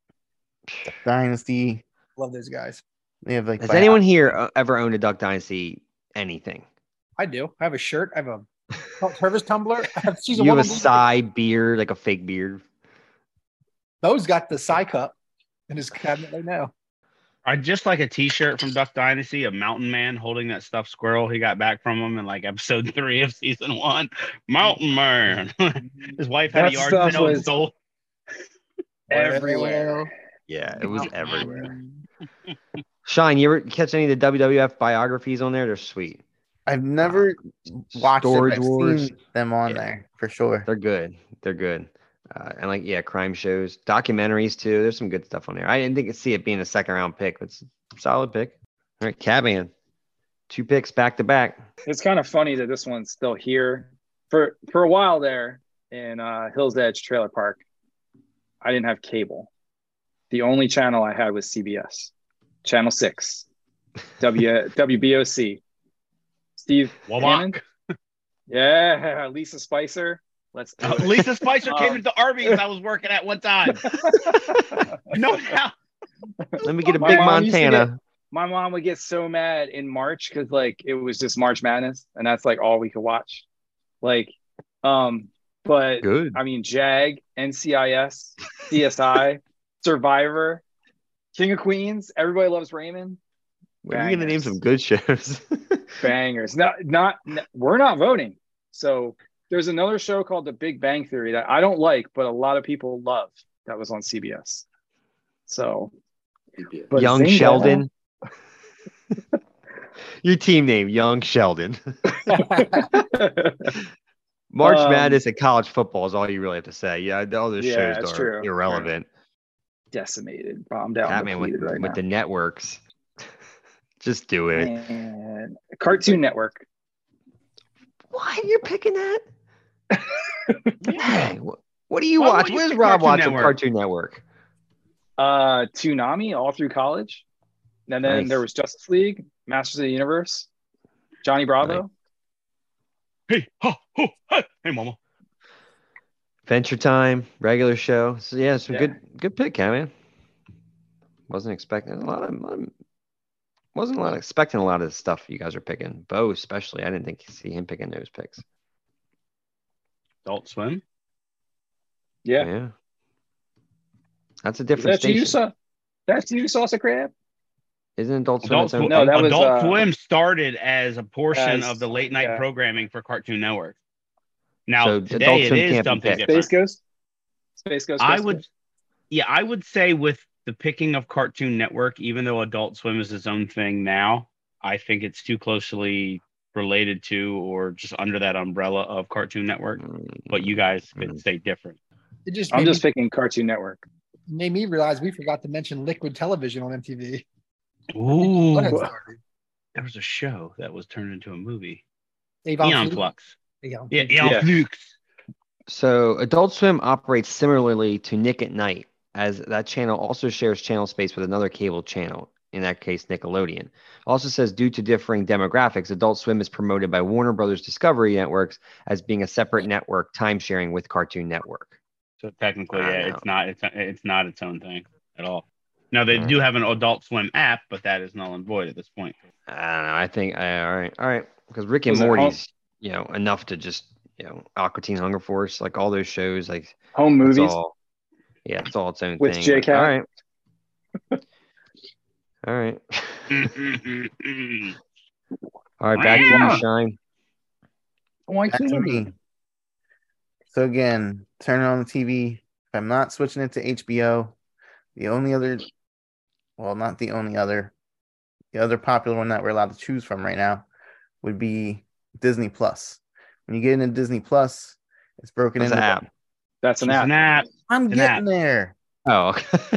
Dynasty. Love those guys. They have like Has five- anyone here uh, ever owned a Duck Dynasty anything? I do. I have a shirt. I have a Travis tumbler. I have season You one. have a and two. side beard, like a fake beard. Those got the Psy Cup in his cabinet right now. I just like a T-shirt from Duck Dynasty, a mountain man holding that stuffed squirrel he got back from him in like episode three of season one. Mountain man. His wife had That a yard stuff sale and was- stole. Everywhere. Yeah, it was Mountain everywhere. Man. Shine, you ever catch any of the W W F biographies on there? They're sweet. I've never watched Storage it. I've Wars. seen them on Yeah. there for sure. They're good. They're good. Uh, and like, yeah, crime shows, documentaries too. There's some good stuff on there. I didn't think I'd see it being a second round pick, but it's a solid pick. All right, Catman, two picks back to back. It's kind of funny that this one's still here. For for a while there in uh, Hills Edge Trailer Park, I didn't have cable. The only channel I had was C B S, Channel six, W W B O C. Steve Hammond. Wabach. Yeah, Lisa Spicer. Let's do Uh, it. Lisa Spicer came Um, into Arby's I was working at one time. No doubt. Let me get a My big mom used to Montana. My mom would get so mad in March because like it was just March Madness, and that's like all we could watch. Like, um, but Good. I mean, Jag, N C I S, C S I, Survivor, King of Queens. Everybody loves Raymond. Well, you're gonna name bangers. some good shows. Bangers. Not, not, n- we're not voting. So there's another show called The Big Bang Theory that I don't like, but a lot of people love. That was on C B S. So, but Young Zynga- Sheldon. Your team name, Young Sheldon. March Um, Madness and college football is all you really have to say. Yeah, all those Yeah, shows that's are true. irrelevant. Decimated, bombed out, Catman with, depleted right with now. the networks. Just do it. And Cartoon Network. What? You're picking that? Hey, what, what do you Why watch? would you What does pick Rob Cartoon watch on Network? Cartoon Network? Uh, Toonami all through college. And then Nice. there was Justice League, Masters of the Universe, Johnny Bravo. Hey, ho, ho, hey, hey, mama. Adventure Time, regular show. So yeah, some Yeah. good good pick, Catman. Wasn't expecting a lot of, lot of- wasn't a lot expecting a lot of the stuff you guys are picking. Bo especially. I didn't think you see him picking those picks. Adult Swim. Yeah. Yeah. That's a Is different that you, station. Sa- that's you, Salsa Crab? Isn't Adult Swim Adult, its own Sw- No, that was, Adult uh, Swim started as a portion as- of the late night yeah. programming for Cartoon Network. Now So today Adult it Swim is can't be something picked. different. Space Ghost? Space Ghost? I Space would, Ghost? yeah, I would say with the picking of Cartoon Network, even though Adult Swim is its own thing now, I think it's too closely related to or just under that umbrella of Cartoon Network. But you guys could Mm. say different. It just I'm made, just me, picking Cartoon Network. made me realize we forgot to mention Liquid Television on M T V. Ooh, When it started. there was a show that was turned into a movie. Avon Eon Flux. Flux. Avon Yeah, Flux. Eon Yeah. Flux. So Adult Swim operates similarly to Nick at Night, as that channel also shares channel space with another cable channel, in that case Nickelodeon. Also says due to differing demographics, Adult Swim is promoted by Warner Brothers Discovery Networks as being a separate network time sharing with Cartoon Network. So technically, I yeah, know. it's not it's it's not its own thing at all. Now they Mm. do have an Adult Swim app, but that is null and void at this point. I don't know. I think I, all right, all right, because Rick and Was it Home- Morty's, you know, enough to just you know, Aqua Teen Hunger Force, like all those shows, like Home it's movies. all, yeah, it's all its own With thing. J But, Cat. all right, all right, all right. Back to you, Shine. Why Back to can't me. So again, turn on the T V. If I'm not switching it to H B O, the only other, well, not the only other, the other popular one that we're allowed to choose from right now would be Disney Plus. When you get into Disney Plus, it's broken That's an into. app. That's an It's app. an app. I'm It's an getting app. there. Oh, okay.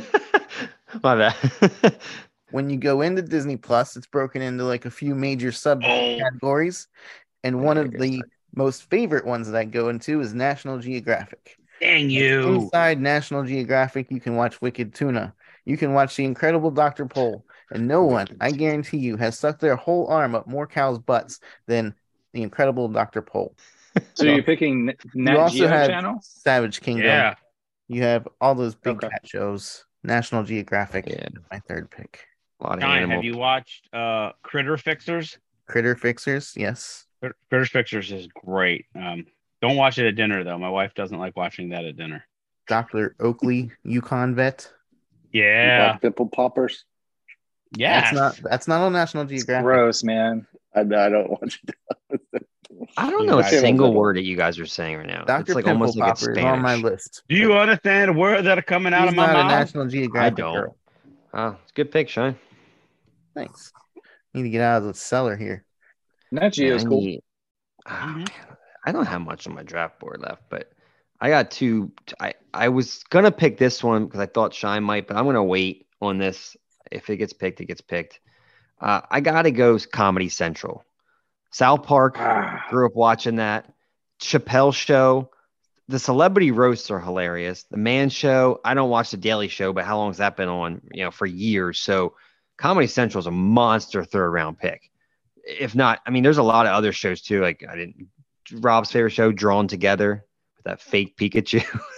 My bad. When you go into Disney Plus, it's broken into like a few major subcategories, and one of the most favorite ones that I go into is National Geographic. Dang you. Inside National Geographic, you can watch Wicked Tuna. You can watch The Incredible Doctor Pole. And no one, I guarantee you, has stuck their whole arm up more cows' butts than The Incredible Doctor Pole. So you're picking N- You Nat also Geo have channel? Savage Kingdom. Yeah. You have all those big Okay. cat shows. National Geographic, Yeah. my third pick. A lot of Shine, animal. have you watched uh, Critter Fixers? Critter Fixers, yes. Crit- Critter Fixers is great. Um, don't watch it at dinner, though. My wife doesn't like watching that at dinner. Doctor Oakley, Yukon Vet. Yeah. Like pimple poppers. Yes. That's not that's not on National Geographic. Gross, man. I, I don't want you to. I don't know a Yeah, single I- word that you guys are saying right now. Doctor It's like Pimple almost like it's Popper is Spanish. on my list. Do you understand the words that are coming out He's of my not a mouth? National I Geographic don't. girl. Oh, it's a good pick, Shine. Thanks. Need to get out of the cellar here. Nat Geo's Man, I cool. need- Ah, Mhm. man, I don't have much on my draft board left, but I got two. I, I was gonna pick this one because I thought Shine might, but I'm gonna wait on this. If it gets picked, it gets picked. Uh, I gotta go Comedy Central. South Park. Ah, Grew up watching that. Chappelle Show. The celebrity roasts are hilarious. The Man Show. I don't watch the Daily Show, but how long has that been on? You know, for years. So Comedy Central is a monster third round pick. If not, I mean, there's a lot of other shows too. Like I didn't. Rob's favorite show, Drawn Together, with that fake Pikachu.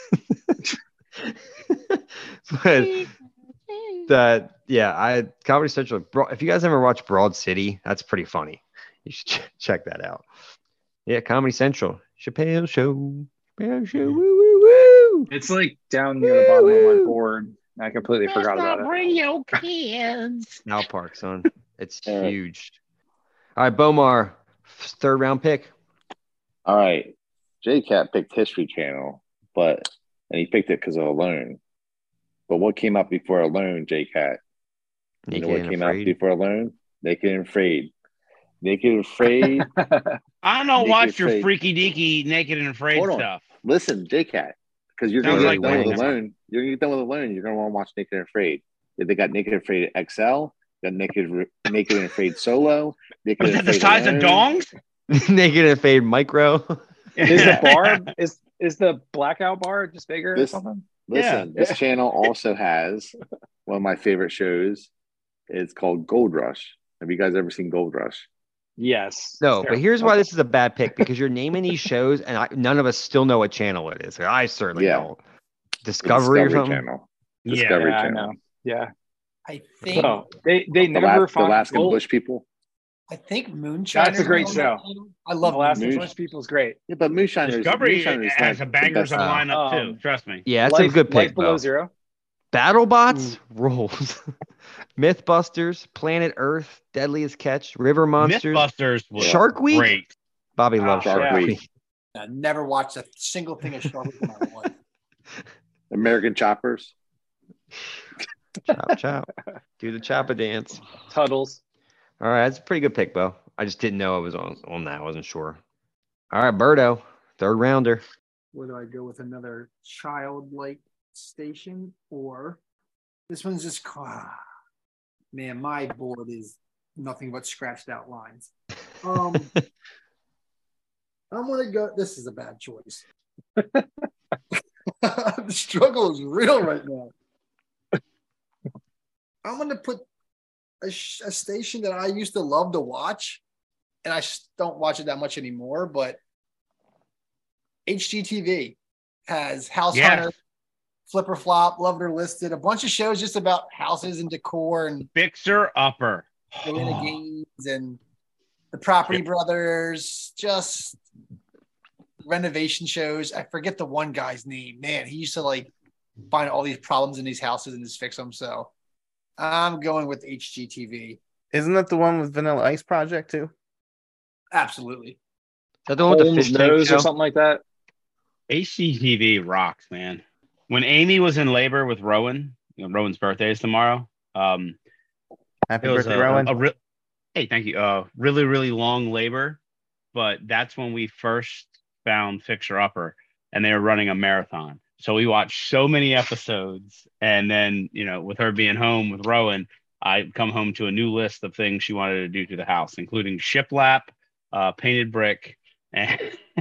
But that, yeah, I Comedy Central. Bro- If you guys ever watch Broad City, that's pretty funny. You should ch- check that out. Yeah, Comedy Central, Chappelle Show, Chappelle Show, woo woo woo. it's like down near the bottom of my board. I completely forgot about it. Bring your kids. South Park, son, it's All right. huge. All right, Bomar, third round pick. All right. J Cat picked History Channel, but and he picked it because of Alone. But what came out before Alone, J Cat? You Naked know what and came Afraid. out before Alone? Naked and Afraid. Naked and Afraid. I don't Naked watch your Afraid. freaky deaky naked and afraid Hold on. stuff. Listen, J Cat, because you're Sounds gonna like get done with Wayne. Alone. You're gonna get done with Alone. You're gonna want to watch Naked and Afraid. They got Naked and Afraid X L. Got Naked Naked and Afraid Solo. Naked Is and that the Afraid size of Alone. dongs? Naked and Afraid Micro. Is the bar is is the blackout bar just bigger or This- something? Listen, Yeah. this channel also has one of my favorite shows. It's called Gold Rush. Have you guys ever seen Gold Rush? Yes. No, It's but here's why terrible. this is a bad pick because you're naming these shows and I, none of us still know what channel it is. I certainly Yeah. don't. The Discovery, or something. Channel. Yeah, Discovery Yeah, I Channel. know. Yeah. I think So they they The, never La- the find Alaskan gold. Bush people. I think Moonshine. That's a great show. I love Alaskan Moonshine. Bush People's great. Yeah, but Moonshiners. Discovery Moonshiners has not a bangers the of best. lineup Um, too. Trust me. Yeah, it's Life, a good Life pick. Below Bo. Zero. BattleBots rules. Mythbusters, Planet Earth, Deadliest Catch, River Monsters, Mythbusters was Shark Week. great. Bobby Oh, loves Shark yeah. Week. I never watched a single thing of Star Wars in my life. American Choppers. Chop chop. Do the choppa dance. Tuddles. All right, that's a pretty good pick, Bo. I just didn't know I was on, on that. I wasn't sure. All right, Birdo, third rounder. Whether I go with another childlike station or this one's just ah, man, my board is nothing but scratched out lines. Um, I'm gonna go. This is a bad choice. The struggle is real right now. I'm gonna put a, sh- a station that I used to love to watch, and I s- don't watch it that much anymore. But H G T V has House Yes. Hunter, Flipper Flop, Loved or Listed, a bunch of shows just about houses and decor and Fixer upper. Joanna Gaines and the Property Brothers. Just renovation shows. I forget the one guy's name. Man, he used to like find all these problems in these houses and just fix them. So I'm going with H G T V. Isn't that the one with Vanilla Ice Project too? Absolutely. Is that the one with the Holmes fish tank Knows show? or something like that. H G T V rocks, man. When Amy was in labor with Rowan, you know, Rowan's birthday is tomorrow. Um, Happy it was birthday, a, Rowan. a, a re- hey, thank you. Uh, really, really long labor, but that's when we first found Fixer Upper, and they were running a marathon. So we watched so many episodes, and then you know, with her being home with Rowan, I come home to a new list of things she wanted to do to the house, including shiplap, uh, painted brick, and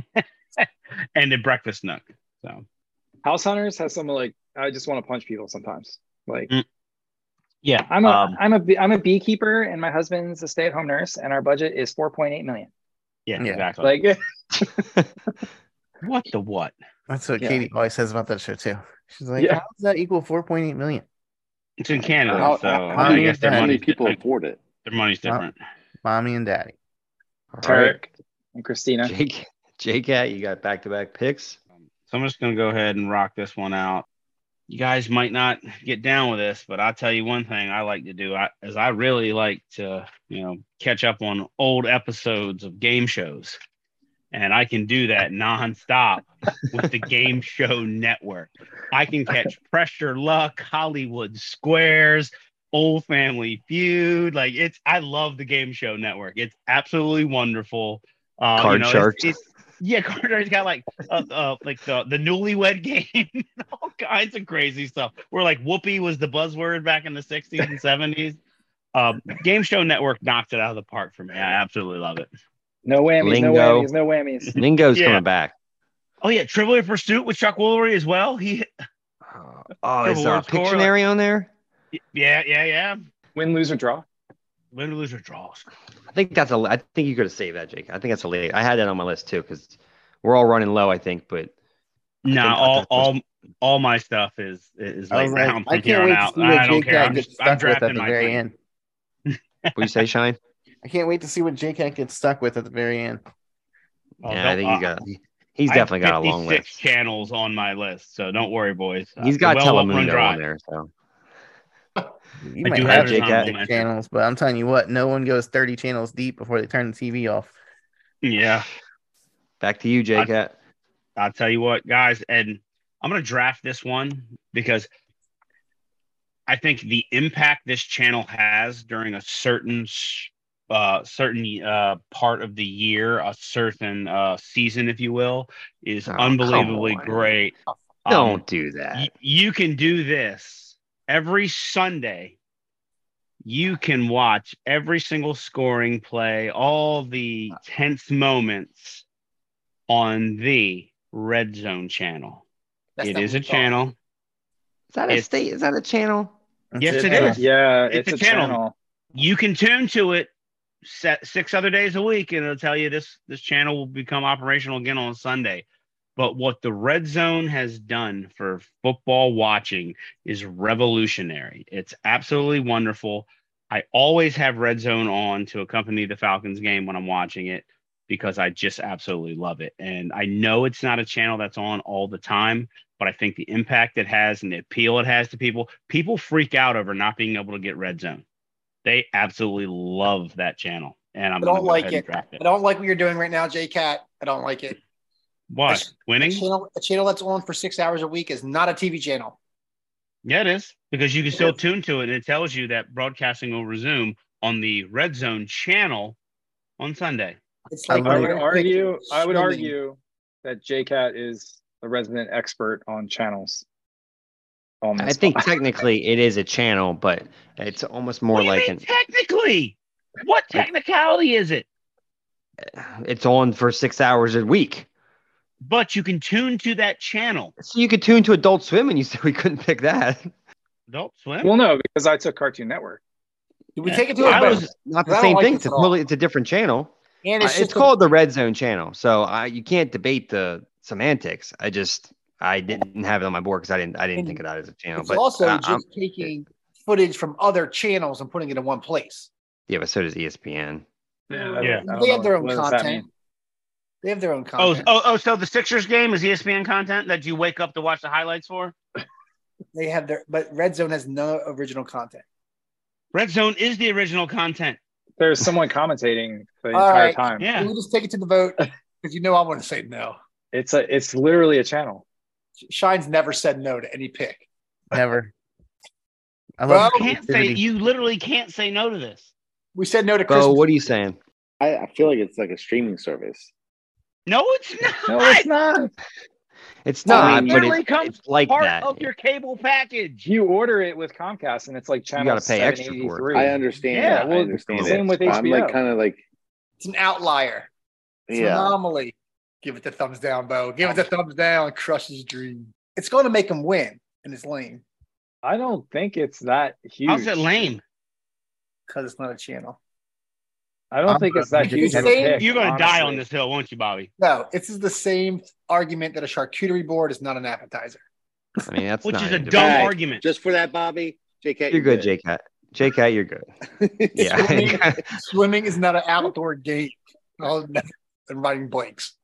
and a breakfast nook. So House Hunters has some like I just want to punch people sometimes. Like Mm. yeah, I'm a um, am a bee- I'm a beekeeper and my husband's a stay at home nurse and our budget is four point eight million. yeah, Yeah. exactly. Like what the what? That's what Yeah. Katie always says about that show too. She's like, Yeah. how does that equal four point eight million? It's in Canada, How, so how, I, how I many- guess their how how many money's people different. afford it? Their money's Wow. different. Mommy and daddy. All right. Tarek and Christina. Jake, J-Cat, you got back-to-back picks. So I'm just gonna go ahead and rock this one out. You guys might not get down with this, but I'll tell you one thing I like to do I, is I really like to, you know, catch up on old episodes of game shows. And I can do that nonstop with the Game Show Network. I can catch Pressure Luck, Hollywood Squares, Old Family Feud. Like it's, I love the Game Show Network. It's absolutely wonderful. Uh, Card you know, Sharks. It's, it's, yeah, Card Sharks got like, uh, uh, like the the Newlywed Game, all kinds of crazy stuff. Where like Whoopi was the buzzword back in the sixties and seventies. Um, Game Show Network knocks it out of the park for me. I absolutely love it. No whammies, no Lingo. whammies, no whammies. Lingo's Yeah. coming back. Oh yeah, Trivial Pursuit with Chuck Woolery as well. He, Uh, oh, is Triple uh, Word Score, Pictionary on there? yeah, yeah, yeah. Win, lose, or draw. Win, lose, or draws. I think that's a. I think you could have saved that, Jake. I think that's a late. I had that on my list too because we're all running low. I think, but No, think all that's all all my stuff is is I late was like, round I from here can't on wait to out. see what I don't Jake care. Cat I'm gets just I'm stuck with at drafting the my very thing. end. what do you say, Shine? I can't wait to see what J Cat gets stuck with at the very end. Oh, yeah, I don't- think he's uh, got. He's I have definitely got a long fifty-six list. channels on my list, so don't worry, boys. Uh, He's the got well won't run Telemundo dry. on there, so You I might do have have J it on Cat momentum. channels, but I'm telling you what, no one goes thirty channels deep before they turn the T V off. Yeah, back to you, J Cat. I'll tell you what, guys, and I'm gonna draft this one because I think the impact this channel has during a certain uh certain uh part of the year, a certain uh season, if you will, is Oh, unbelievably come on. great. Don't Um, do that. y- you can do this every Sunday. You can watch every single scoring play, all the tense moments on the Red Zone channel. That's It not is what a we thought. channel. Is that a it's- state? Is that a channel? Yes, It's it a is. Yeah, It's it's, a a, channel. channel. You can tune to it set six other days a week, and it'll tell you this this channel will become operational again on Sunday. But what the Red Zone has done for football watching is revolutionary. It's absolutely wonderful. I always have Red Zone on to accompany the Falcons game when I'm watching it because I just absolutely love it. And I know it's not a channel that's on all the time, but I think the impact it has and the appeal it has to people, people freak out over not being able to get Red Zone. They absolutely love that channel. And I'm I going to don't go like ahead it. and draft it. I don't like what you're doing right now, J Cat. I don't like it. Why? A Winning? channel, a channel that's on for six hours a week is not a T V channel. Yeah, it is because you can still tune to it, and it tells you that broadcasting will resume on the Red Zone channel on Sunday. It's I like I love would it. argue. I would swimming. argue that J Cat is a resident expert on channels. On I this think pod. technically it is a channel, but it's almost more What do you like mean an. technically? What technicality is it? It's on for six hours a week, But you can tune to that channel. so you could tune to Adult Swim, and you said we couldn't pick that. Adult Swim. Well, no, because I took Cartoon Network. Did we Yeah. take it to I a was not the I don't same like thing. this It's a at all. totally, it's a different channel. And Uh, it's, It's, just a- called the Red Zone channel, so I, you can't debate the semantics. I just I didn't have it on my board because I didn't I didn't And think of that as a channel. It's But also I- I'm- just taking footage from other channels and putting it in one place. yeah, but so does E S P N. Yeah, Yeah. I don't They know have their own what does that content. mean? They have their own Oh, content. oh, oh, so the Sixers game is E S P N content that you wake up to watch the highlights for? They have their, but Red Zone has no original content. Red Zone is the original content. There's someone commentating the All entire right. time. Yeah. Can we just take it to the vote? Because you know I want to say no. It's a it's literally a channel. Shine's never said no to any pick. Never. I Well, love You can't say creativity. you literally can't say no to this. We said no to Bo, Christmas. what are you saying? I, I feel like it's like a streaming service. No, it's not. No, it's not. It's I not, mean, but literally it, comes it's like Part that. of your cable package. You order it with Comcast, and it's like channel gotta pay extra for it. seven eighty-three. I understand. Yeah, that. well, I understand same it. with I'm like H B O. kind of like, It's an outlier. It's an yeah. anomaly. Give it the thumbs down, Bo. Give it the thumbs down. Crush his dream. It's going to make him win, and it's lame I don't think it's that huge. How's it lame? because it's not a channel. I don't I'm think it's gonna that make it huge. of a same- pick, You're gonna die on honestly. this hill, won't you, Bobby? No, it's the same argument that a charcuterie board is not an appetizer. I mean, that's Which not is a individual. dumb Alright, argument. Just for that, Bobby. J K, You're good, J Cat. J Cat, you're good. Yeah. Swimming, swimming is not an outdoor game. Oh, no. And writing blanks.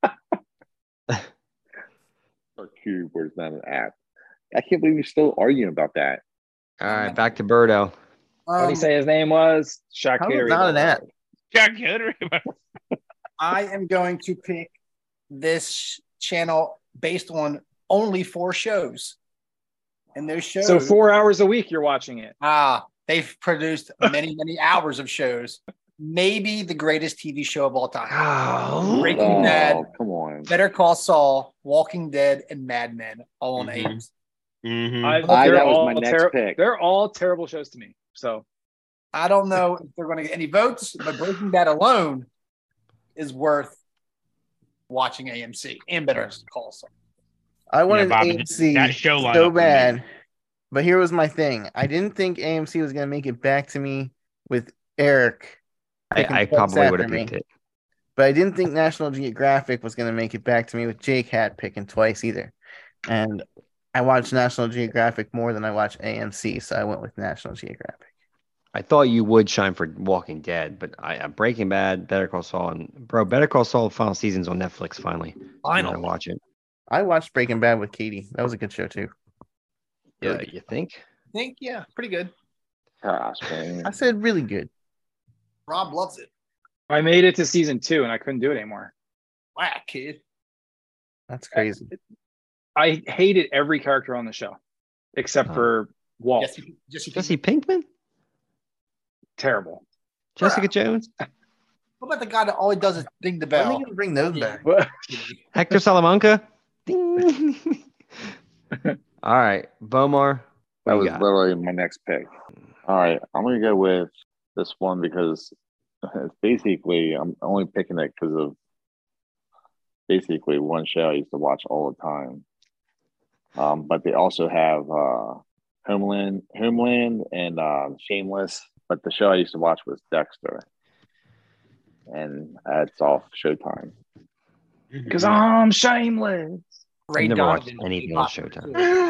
Charcuterie board is not an app. I can't believe you're still arguing about that. All right, back to Birdo. What did Um, he say his name was? How is Shaqiri. it not an app? Jack Henry. I am going to pick this channel based on only four shows. And those shows, So four hours a week you're watching it. ah, they've produced many, many hours of shows. Maybe the greatest T V show of all time. Oh, Breaking Bad, Oh, come on. Better Call Saul, Walking Dead, and Mad Men, all on Mhm. A M C. Mm-hmm. I, I- they're that was all my next ter- pick. They're all terrible shows to me. So I don't know if they're going to get any votes, but Breaking Bad alone is worth watching A M C and Better Call Saul. I wanted Bobby, A M C that show lineup so was bad, amazing. but here was my thing. I didn't think A M C was going to make it back to me with Eric, I, picking I twice probably would have after me. picked it. but I didn't think National Geographic was going to make it back to me with J Cat picking twice either. And I watched National Geographic more than I watch A M C, so I went with National Geographic. I thought you would shine for Walking Dead, but I uh, Breaking Bad, Better Call Saul, and bro, Better Call Saul final season's on Netflix finally. I'm gonna Final. watch it. I watched Breaking Bad with Katie. That was a good show too. Yeah, you think? I think, yeah, pretty good. Gosh, man. I said really good. Rob loves it. I made it to season two and I couldn't do it anymore. Wow, kid. That's crazy. I hated every character on the show except Oh. for Walt. Jesse, Jesse, Jesse Pinkman? Terrible. Jessica Jones? What about the guy that all he does is ding the When are bell? you gonna bring those back? Hector Salamanca? Ding. All right, Bomar. That What was you got? literally my next pick. All right, I'm gonna go with this one because it's basically I'm only picking it because of basically one show I used to watch all the time. Um, but they also have uh, Homeland, Homeland, and uh, Shameless. But the show I used to watch was Dexter, and that's off Showtime. Because I'm shameless. I've Ray never watched Donovan. anything on Showtime.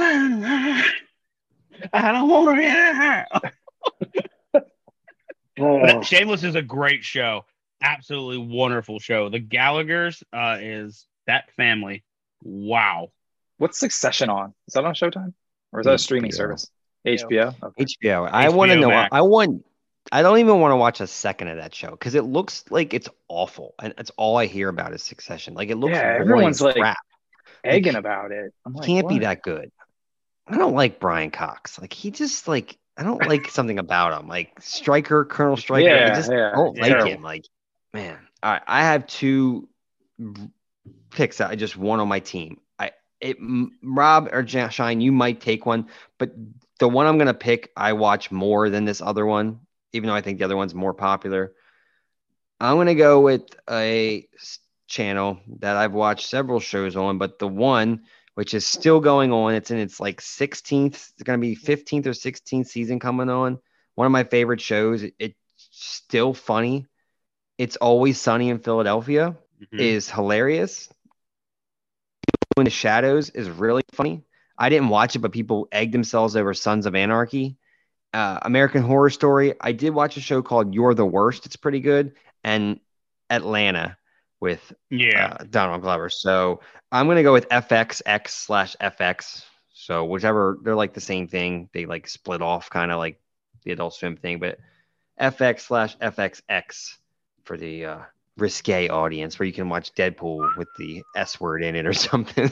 I don't want to. Oh, Shameless is a great show. Absolutely wonderful show. The Gallaghers uh, is that family. Wow. what's Succession on? Is that on Showtime? Or is that a streaming H B O. service? H B O? Okay. H B O. I want to H B O know. Max. I want. I don't even want to watch a second of that show because it looks like it's awful, and that's all I hear about is Succession. Like it looks. Yeah, boring everyone's as like, crap. Egging about it. I'm like, Can't be what? that good. I don't like Brian Cox. Like he just like I don't like something about him. Like Striker, Colonel Striker. I Yeah, just yeah, don't like terrible. him. Like man. All right, I have two picks that I just want on my team. I it m- Rob or Ja- Shine, you might take one, but the one I'm gonna pick, I watch more than this other one, even though I think the other one's more popular. I'm gonna go with a s- channel that I've watched several shows on, but the one which is still going on, it's in its like sixteenth, it's gonna be fifteenth or sixteenth season coming on. One of my favorite shows. It- it's still funny. It's Always Sunny in Philadelphia Mhm. is hilarious. In the Shadows is really funny. I didn't watch it, but people egged themselves over Sons of Anarchy. Uh, American Horror Story. I did watch a show called You're the Worst. It's pretty good. And Atlanta. with Yeah. uh, Donald Glover. So I'm gonna go with F X X slash F X. So whichever, they're like the same thing. They like split off, kind of like the Adult Swim thing, but F X slash F X X for the uh, risque audience, where you can watch Deadpool with the S word in it or something.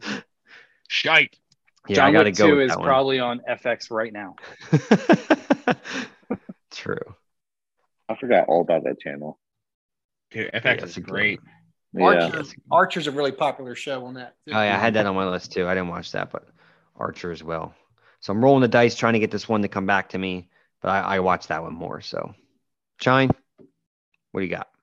Shite. Yeah, John I got to Wick go two with is that probably on F X right now. one. True. I forgot all about that channel. Dude, F X Yeah, is it's a good great. Yeah. Archer, Archer's a really popular show on that. too. Oh yeah, I had that on my list too. I didn't watch that, but Archer as well. So I'm rolling the dice trying to get this one to come back to me, but I, I watched that one more. So, Shine, what do you got?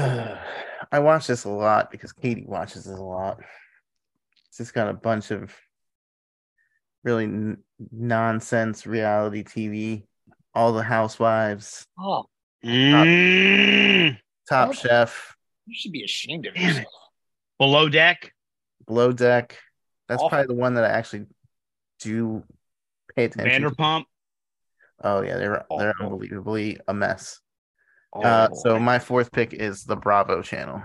I watch this a lot because Katie watches this a lot. It's just got a bunch of really n- nonsense reality T V. All the Housewives, Oh, Mm. Top Oh. Chef, you should be ashamed of Damn it. yourself. Below Deck. Below Deck. That's Awful. probably the one that I actually do pay attention to. Vanderpump. Oh yeah, they're they're Awful. unbelievably a mess. Oh, Uh, so my fourth pick is the Bravo channel.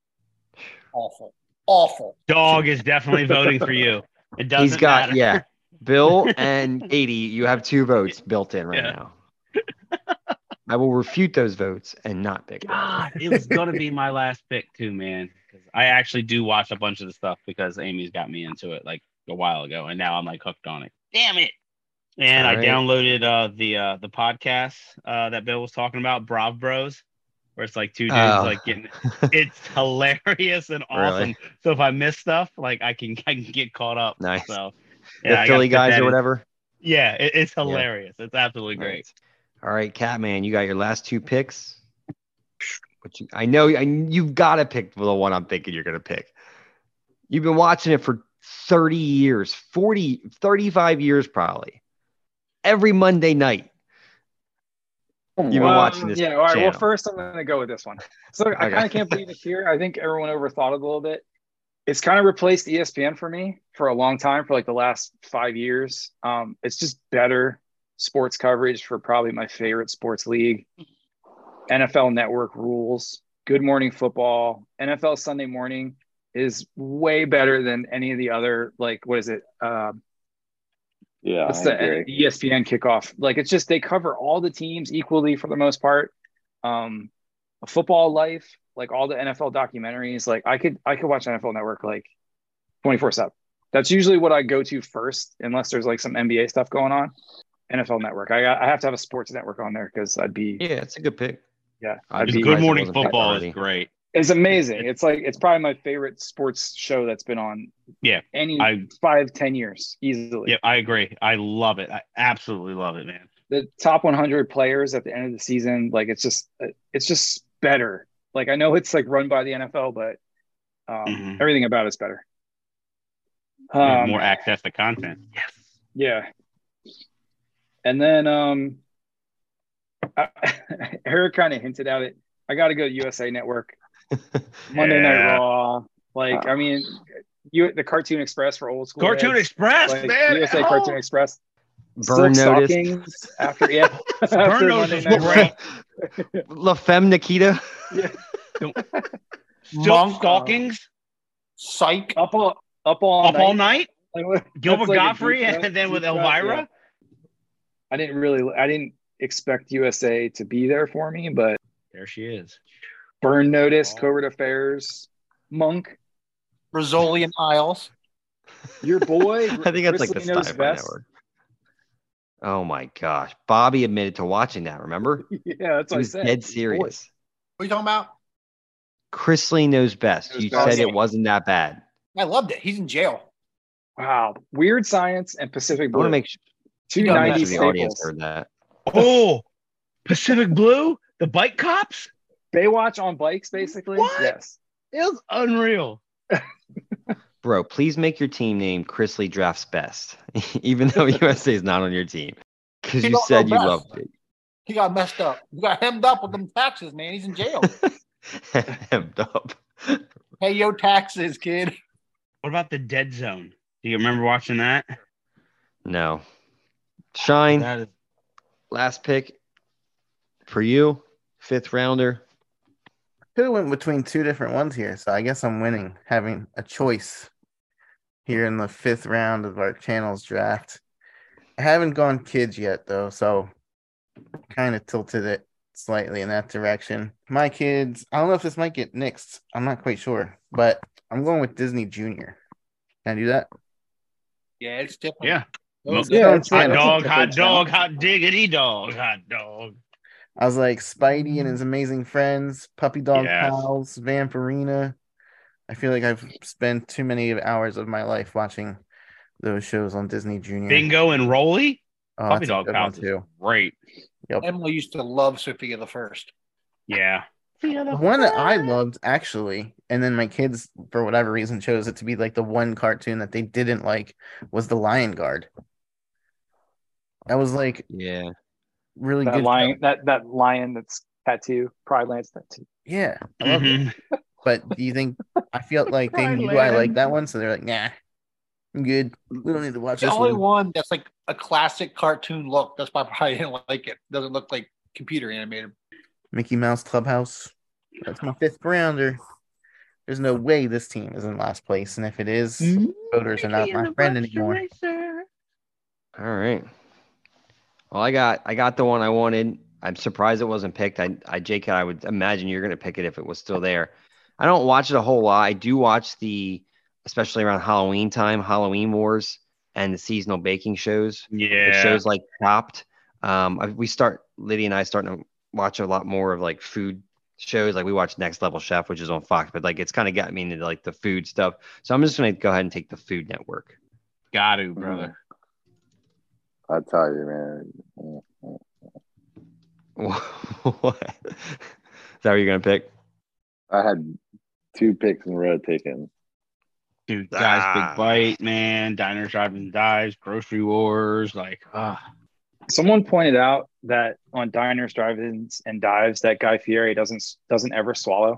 Awful. Awful. Dog is definitely voting for you. It doesn't he's got matter. yeah. Bill and Katie, you have two votes built in right Yeah. now. I will refute those votes and not pick. God, it was gonna be my last pick too, man. 'Cause I actually do watch a bunch of the stuff because Amy's got me into it like a while ago, and now I'm like hooked on it. Damn it! And All I right. downloaded uh the uh the podcast uh that Bill was talking about, Brav Bros, where it's like two dudes Oh. like getting. It's hilarious and awesome. Really? So if I miss stuff, like I can I can get caught up. Nice. So The yeah, I gotta Philly fit guys that or in. whatever. Yeah, it, it's hilarious. It's absolutely great. Nice. All right, Catman, you got your last two picks. But you, I know I, you've got to pick the one I'm thinking you're going to pick. You've been watching it for thirty years, forty, thirty-five years probably. Every Monday night. You've been Well, watching this Yeah. All right. channel. Well, first I'm going to go with this one. So I Okay. kind of can't believe it's here. I think everyone overthought it a little bit. It's kind of replaced E S P N for me for a long time, for like the last five years. Um, it's just better sports coverage for probably my favorite sports league. N F L Network rules. Good Morning Football. N F L Sunday Morning is way better than any of the other, like, what is it? Uh, Yeah, What's I the agree. E S P N kickoff? Like, it's just they cover all the teams equally for the most part. Um, Football Life, like all the N F L documentaries. Like I could I could watch N F L Network like twenty-four seven. That's usually what I go to first, unless there's like some N B A stuff going on. N F L Network. I I have to have a sports network on there because I'd be Yeah, it's a good pick. yeah. I'm I'd Because be surprised Good it Morning wasn't picked Football already. is great. it's amazing. It's like it's probably my favorite sports show that's been on Yeah, any I- five, ten years easily. Yeah, I agree. I love it. I absolutely love it, man. The top one hundred players at the end of the season, like it's just it's just better. Like I know it's like run by the N F L, but um, Mhm. everything about it's better. We have Um, more access to content. Yes. yeah, and then um, I, Eric kind of hinted at it. I got to go to U S A Network, Monday Night Yeah. Raw. Like I mean, you the Cartoon Express for old school. Cartoon heads. Express, Like, man. U S A Oh. Cartoon Express. Burn Silk Notice. Stockings after yeah. Burn after Notice Monday was Night great. Raw. La Femme Nikita. Silk Monk, Stockings, Psych. Up all up all Up night. All Night, Like, what- Gilbert that's like a Godfrey, deep cut- and then with deep cut, Elvira. yeah. I didn't really I didn't expect U S A to be there for me, but There she is. Burn Notice, Oh. Covert Affairs, Monk, Rizzoli and Isles. your boy. I think that's like the Grizzly Knows Sci-Fi Best. Network. Oh my gosh. Bobby admitted to watching that, remember? Yeah, that's He what I was said. dead Boy. serious. What are you talking about? Chrisley knows best. Knows You best. said it wasn't that bad. I loved it. He's in jail. Wow. Weird Science and Pacific I Blue. want to make sure, Two You know, make nineties sure the audience staples. heard that. Oh, Pacific Blue, the bike cops. Baywatch on bikes, basically. What? Yes. It was unreal. Bro, please make your team name Chrisley Drafts Best, even though U S A is not on your team. Because He you don't said know you best. loved it. He got messed up. He got hemmed up with them taxes, man. He's in jail. Hemmed up. Pay your taxes, kid. What about the Dead Zone? Do you remember watching that? No. Shine, That is last pick for you, fifth rounder. Could have went between two different ones here, so I guess I'm winning, having a choice here in the fifth round of our channels draft. I haven't gone kids yet, though, so kind of tilted it slightly in that direction. My kids, I don't know if this might get nixed. I'm not quite sure, but I'm going with Disney Junior Can I do that? Yeah, it's different. Yeah. Those Yeah, are- it's Hot that's a dog, different hot dog, challenge. hot diggity dog, hot dog. I was like Spidey and his amazing friends, Puppy Dog Yes. Pals, Vampirina. I feel like I've spent too many hours of my life watching those shows on Disney Junior. Bingo and Rolly. Oh, Puppy that's a Dog good one, Pals is too. great. Emily used to love Sophia the First. Yeah. The one that I loved, actually, and then my kids, for whatever reason, chose it to be like the one cartoon that they didn't like, was The Lion Guard. That was like Yeah. really That good. lion, that that lion that's tattoo, Pride Lance tattoo. Yeah, I loved it. Mhm. But do you think I felt like they Right, knew I Landon. liked that one, so they're like, "Nah, I'm good. We don't need to watch The this only one." one that's like a classic cartoon look. That's why I didn't like it. Doesn't look like computer animated. Mickey Mouse Clubhouse. That's my fifth rounder. There's no way this team is in last place, and if it is, voters are not my friend anymore. All right. Well, I got I got the one I wanted. I'm surprised it wasn't picked. I, I Jake, I would imagine you're going to pick it if it was still there. I don't watch it a whole lot. I do watch the, especially around Halloween time, Halloween Wars and the seasonal baking shows. The Yeah. shows like Chopped. Um, I- we start Lydia and I starting to watch a lot more of like food shows. Like we watch Next Level Chef, which is on Fox, but like it's kind of got me into like the food stuff. So I'm just going to go ahead and take the Food Network. Got to, brother. I tell you, man. What? Is that what you're going to pick? I had two picks in a row taken. Dude, guys, Ah. Big Bite, man. Diners, Drive-In, Dives, Grocery Wars. Like, ah. Someone pointed out that on diners, drive-ins, and dives, that Guy Fieri doesn't doesn't ever swallow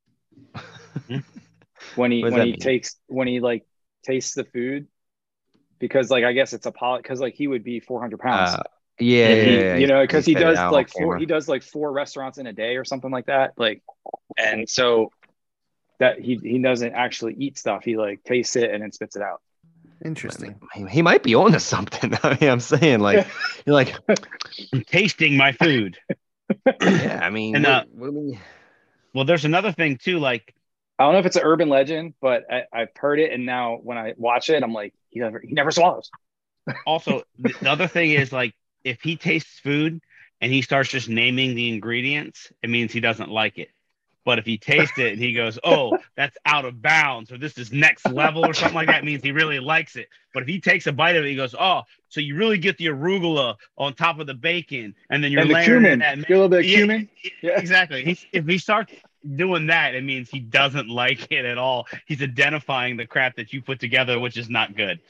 when he What does when that he mean? takes when he like tastes the food, because like I guess it's a poly because like he would be four hundred pounds. Uh, yeah, If he- yeah, yeah, you know, because he spit it does out like on four, camera. he does like four restaurants in a day or something like that. Like, and so that he he doesn't actually eat stuff. He like tastes it and then spits it out. Interesting. He, he might be on to something. I mean, I'm saying like you're like, I'm tasting my food. yeah. I mean, And, what, uh, what do we? Well, there's another thing, too. Like, I don't know if it's an urban legend, but I, I've heard it, and now when I watch it, I'm like, he never he never swallows. also, the, the other thing is, like, if he tastes food and he starts just naming the ingredients, it means he doesn't like it. But if he tastes it and he goes, oh, that's out of bounds, or this is next level or something like that, it means he really likes it. But if he takes a bite of it, he goes, oh, so you really get the arugula on top of the bacon, and then you're And the layering cumin, in that. get a little bit of Yeah, cumin. Yeah. Exactly. He's, if he starts doing that, it means he doesn't like it at all. He's identifying the crap that you put together, which is not good.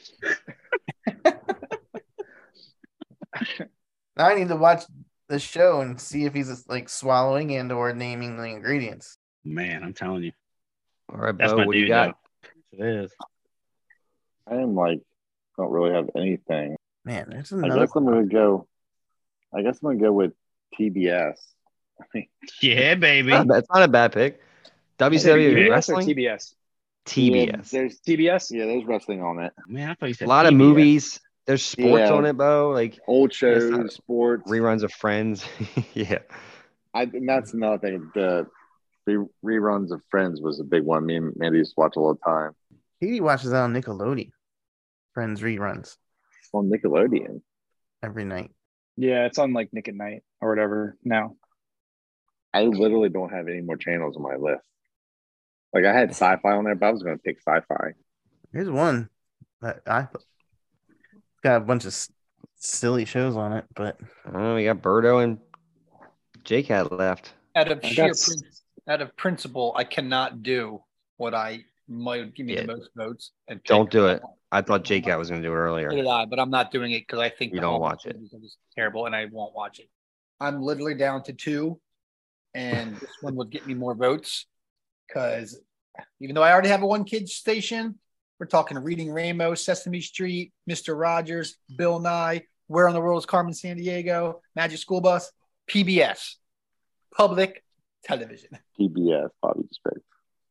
Now I need to watch the show and see if he's like swallowing and or naming the ingredients. Man, I'm telling you. All right, That's Bo, my what dude, do you got? though. It is. I am like, don't really have anything. Man, there's I another. guess I'm gonna go. I guess I'm gonna go with T B S. I mean, Yeah, baby. Not bad- It's not a bad pick. W C W T B S or wrestling. T B S? T B yeah, S. there's T B S. yeah, there's wrestling on it. Man, I thought you A said lot of T B S. movies. There's sports Yeah. on it, Bo. Like Old it's shows, not- sports. reruns of Friends. Yeah. I and that's another thing. The re- reruns of Friends was a big one. Me and Mandy used to watch all the time He watches that on Nickelodeon. Friends reruns on Nickelodeon. every night. Yeah, it's on like Nick at Night or whatever now. I literally don't have any more channels on my list. Like I had sci-fi on there, but I was going to pick sci-fi. Here's one that I got a bunch of s- silly shows on it, but Oh, we got Birdo and Jake had left. Out of I sheer got s- prin- out of principle, I cannot do what I might give me Yeah. the most votes. And pick. Don't do it. I thought Jake Cat was going to do it So earlier. did I, but I'm not doing it because I think You the don't Hallmark watch it. movies are just terrible, and I won't watch it. I'm literally down to two, and this one would get me more votes because even though I already have a one kid station, we're talking Reading Rainbow, Sesame Street, Mister Rogers, Bill Nye, Where in the World is Carmen San Diego, Magic School Bus, P B S, Public television. P B S, Bobby just picked.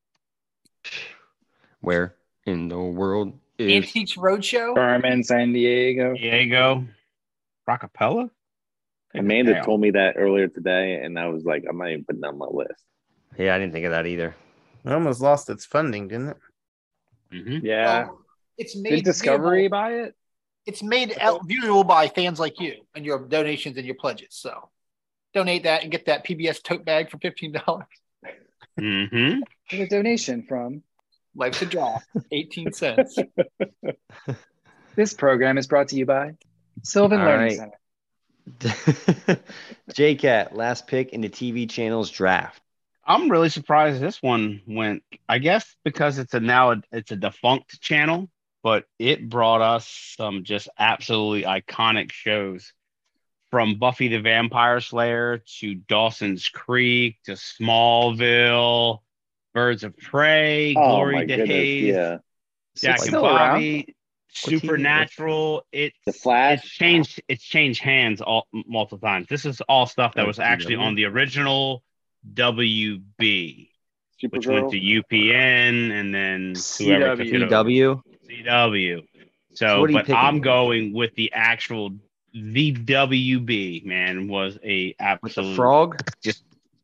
Where in the world is Antiques Roadshow. Carmen, San Diego. Diego, Rockapella. Amanda Damn. told me that earlier today, and I was like, I'm not even putting that on my list. Yeah, I didn't think of that either. It almost lost its funding, didn't it? Mm-hmm. Yeah. Well, it's made Did Discovery viewable- buy it? It's made el- viewable by fans like you and your donations and your pledges. So donate that and get that P B S tote bag for fifteen dollars. Mm-hmm. Get a donation from. Life's a draft, eighteen cents. This program is brought to you by Sylvan All Learning right. Center. J Cat, last pick in the T V channel's draft. I'm really surprised this one went. I guess because it's a now it's a defunct channel, but it brought us some just absolutely iconic shows, from Buffy the Vampire Slayer to Dawson's Creek to Smallville, Birds of Prey, Oh Glory my goodness, Days, yeah. Jack It's and still around. Bobby, Supernatural. It's The Flash. it's changed. It's changed hands all multiple times. This is all stuff that Like was actually C W? on the original W B, which went Supergirl. to U P N and then whoever took C W. it over. C W. C W. So So, what are you but picking? I'm going with the actual V W B. Man, was a With the absolute frog. just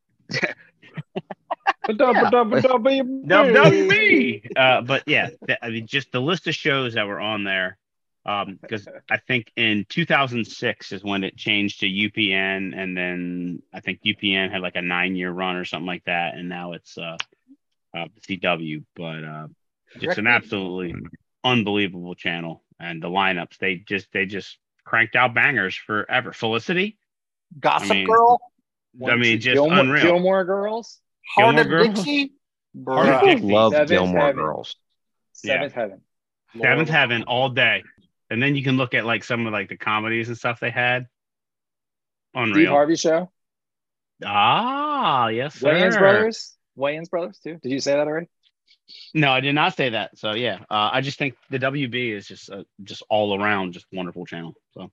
W W W B. Uh, but yeah, th- I mean, just the list of shows that were on there. Um, because I think in two thousand six is when it changed to U P N, and then I think U P N had like a nine-year run or something like that, and now it's uh, uh C W. But uh, just an absolutely unbelievable channel, and the lineups they just they just cranked out bangers forever. Felicity, Gossip I mean, Girl, I mean, just Gilmore, unreal. Gilmore Girls. Heart of Gilmore Girls? Dixie. Heart of Bruh. Dixie. Love Seventh Gilmore Heaven. Girls. Seventh Heaven. Seventh Heaven all day, and then you can look at like some of like the comedies and stuff they had. Steve Unreal. Harvey Show. Ah, yes, sir. Wayans Brothers. Wayans Brothers too. Did you say that already? No, I did not say that. So yeah, uh, I just think the W B is just uh, just all around just wonderful channel. So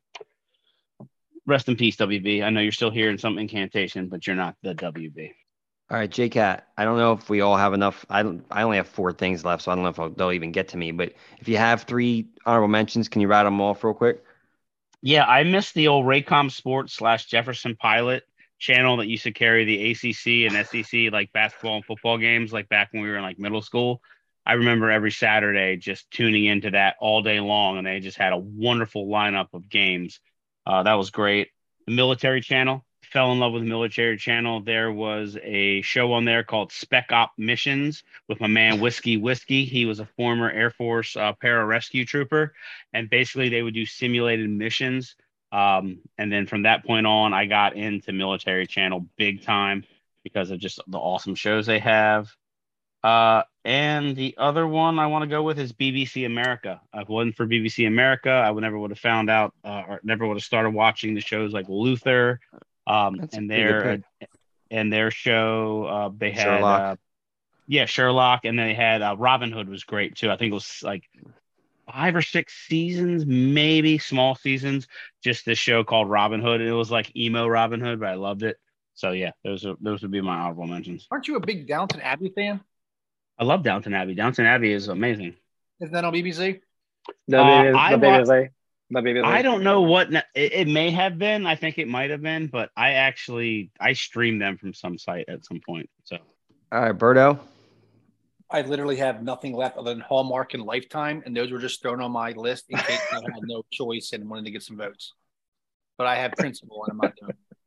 rest in peace, W B. I know you're still hearing some incantation, but you're not the W B. All right, J Cat. I don't know if we all have enough. I don't. I only have four things left, so I don't know if I'll, they'll even get to me. But if you have three honorable mentions, can you write them off real quick? Yeah, I missed the old Raycom Sports slash Jefferson Pilot channel that used to carry the A C C and S E C like basketball and football games, like back when we were in like middle school. I remember every Saturday just tuning into that all day long, and they just had a wonderful lineup of games. Uh, that was great. The Military Channel, fell in love with the Military Channel. There was a show on there called Spec Op Missions with my man Whiskey Whiskey. He was a former Air Force uh, pararescue trooper, and basically they would do simulated missions. Um, and then from that point on, I got into Military Channel big time because of just the awesome shows they have. Uh, and the other one I want to go with is B B C America. If it wasn't for B B C America, I would never would have found out uh, or never would have started watching the shows like Luther. Um, That's a and pretty good their pick. and their show, uh, they had Sherlock. Uh, yeah, Sherlock, and then they had uh, Robin Hood was great too. I think it was like five or six seasons, maybe small seasons. Just this show called Robin Hood. It was like emo Robin Hood, but I loved it. So yeah, those are those would be my honorable mentions. Aren't you a big Downton Abbey fan? I love Downton Abbey. Downton Abbey is amazing. Isn't that on B B C? No, Uh, baby, I no, baby, wa- Lay. No, baby, Lay. I don't know what ne- it, it may have been. I think it might have been, but I actually I streamed them from some site at some point. So All right, Berto. I literally have nothing left other than Hallmark and Lifetime, and those were just thrown on my list in case I had no choice and wanted to get some votes. But I have principle, and I'm not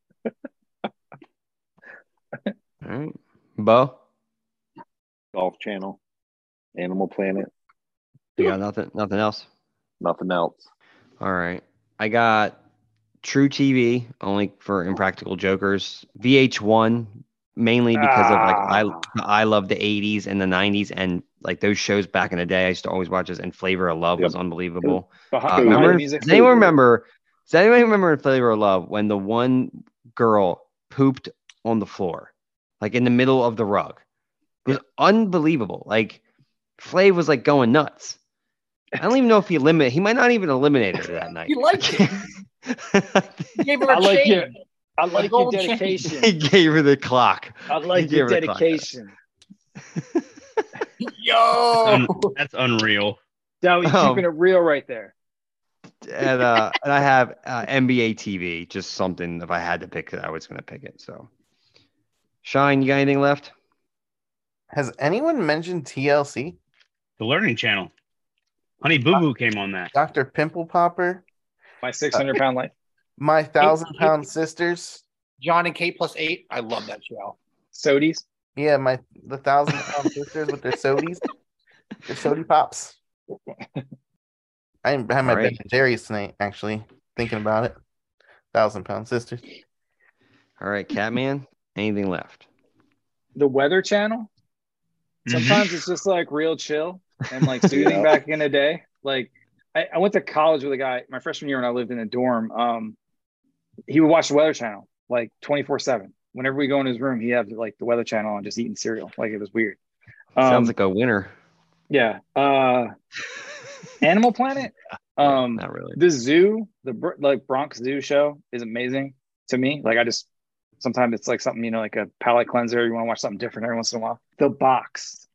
doing it. All right, Bo. Golf Channel, Animal Planet, You got nothing. Nothing else. nothing else. All right. I got True T V only for Impractical Jokers. V H one mainly because of like I I love the eighties and the nineties and like those shows back in the day. I used to always watch this, and Flavor of Love was unbelievable. Behind, Uh, behind remember, the music. does anyone remember? Does anyone remember in Flavor of Love when the one girl pooped on the floor, like in the middle of the rug? It was unbelievable. Like Flav was like going nuts. I don't even know if he eliminated. He might not even eliminate her that night. You liked it. You gave her I a like chain. it. I like your Gold chain. dedication. He gave her the clock. I like He your gave her the clock. dedication. Yo. Un- that's unreal. That was Um, keeping it real right there. And uh, and I have uh, N B A T V. Just something. If I had to pick it, I was going to pick it. So, Shine, you got anything left? Has anyone mentioned T L C? The Learning Channel. Honey Boo Boo came on that. Doctor Pimple Popper? My six hundred pound life. My Thousand Pound Sisters? John and Kate plus eight. I love that show. Sodies. Yeah, my the Thousand Pound Sisters with their sodies. Their sody pops. I had my All right. Ben and Jerry's tonight, actually, thinking about it. Thousand Pound Sisters. All right, Catman. Anything left? The Weather Channel. Sometimes it's just like real chill and like soothing Yeah. back in the day. Like I, I went to college with a guy my freshman year when I lived in a dorm. Um, he would watch the Weather Channel like twenty-four seven. Whenever we go in his room, he had like the Weather Channel on, just eating cereal. Like it was weird. Um, Sounds like a winner. yeah. Uh, Animal Planet. Um, Not really. the zoo, the Br- like Bronx Zoo show is amazing to me. Like I just sometimes it's like something, you know, like a palate cleanser. You want to watch something different every once in a while. The Box,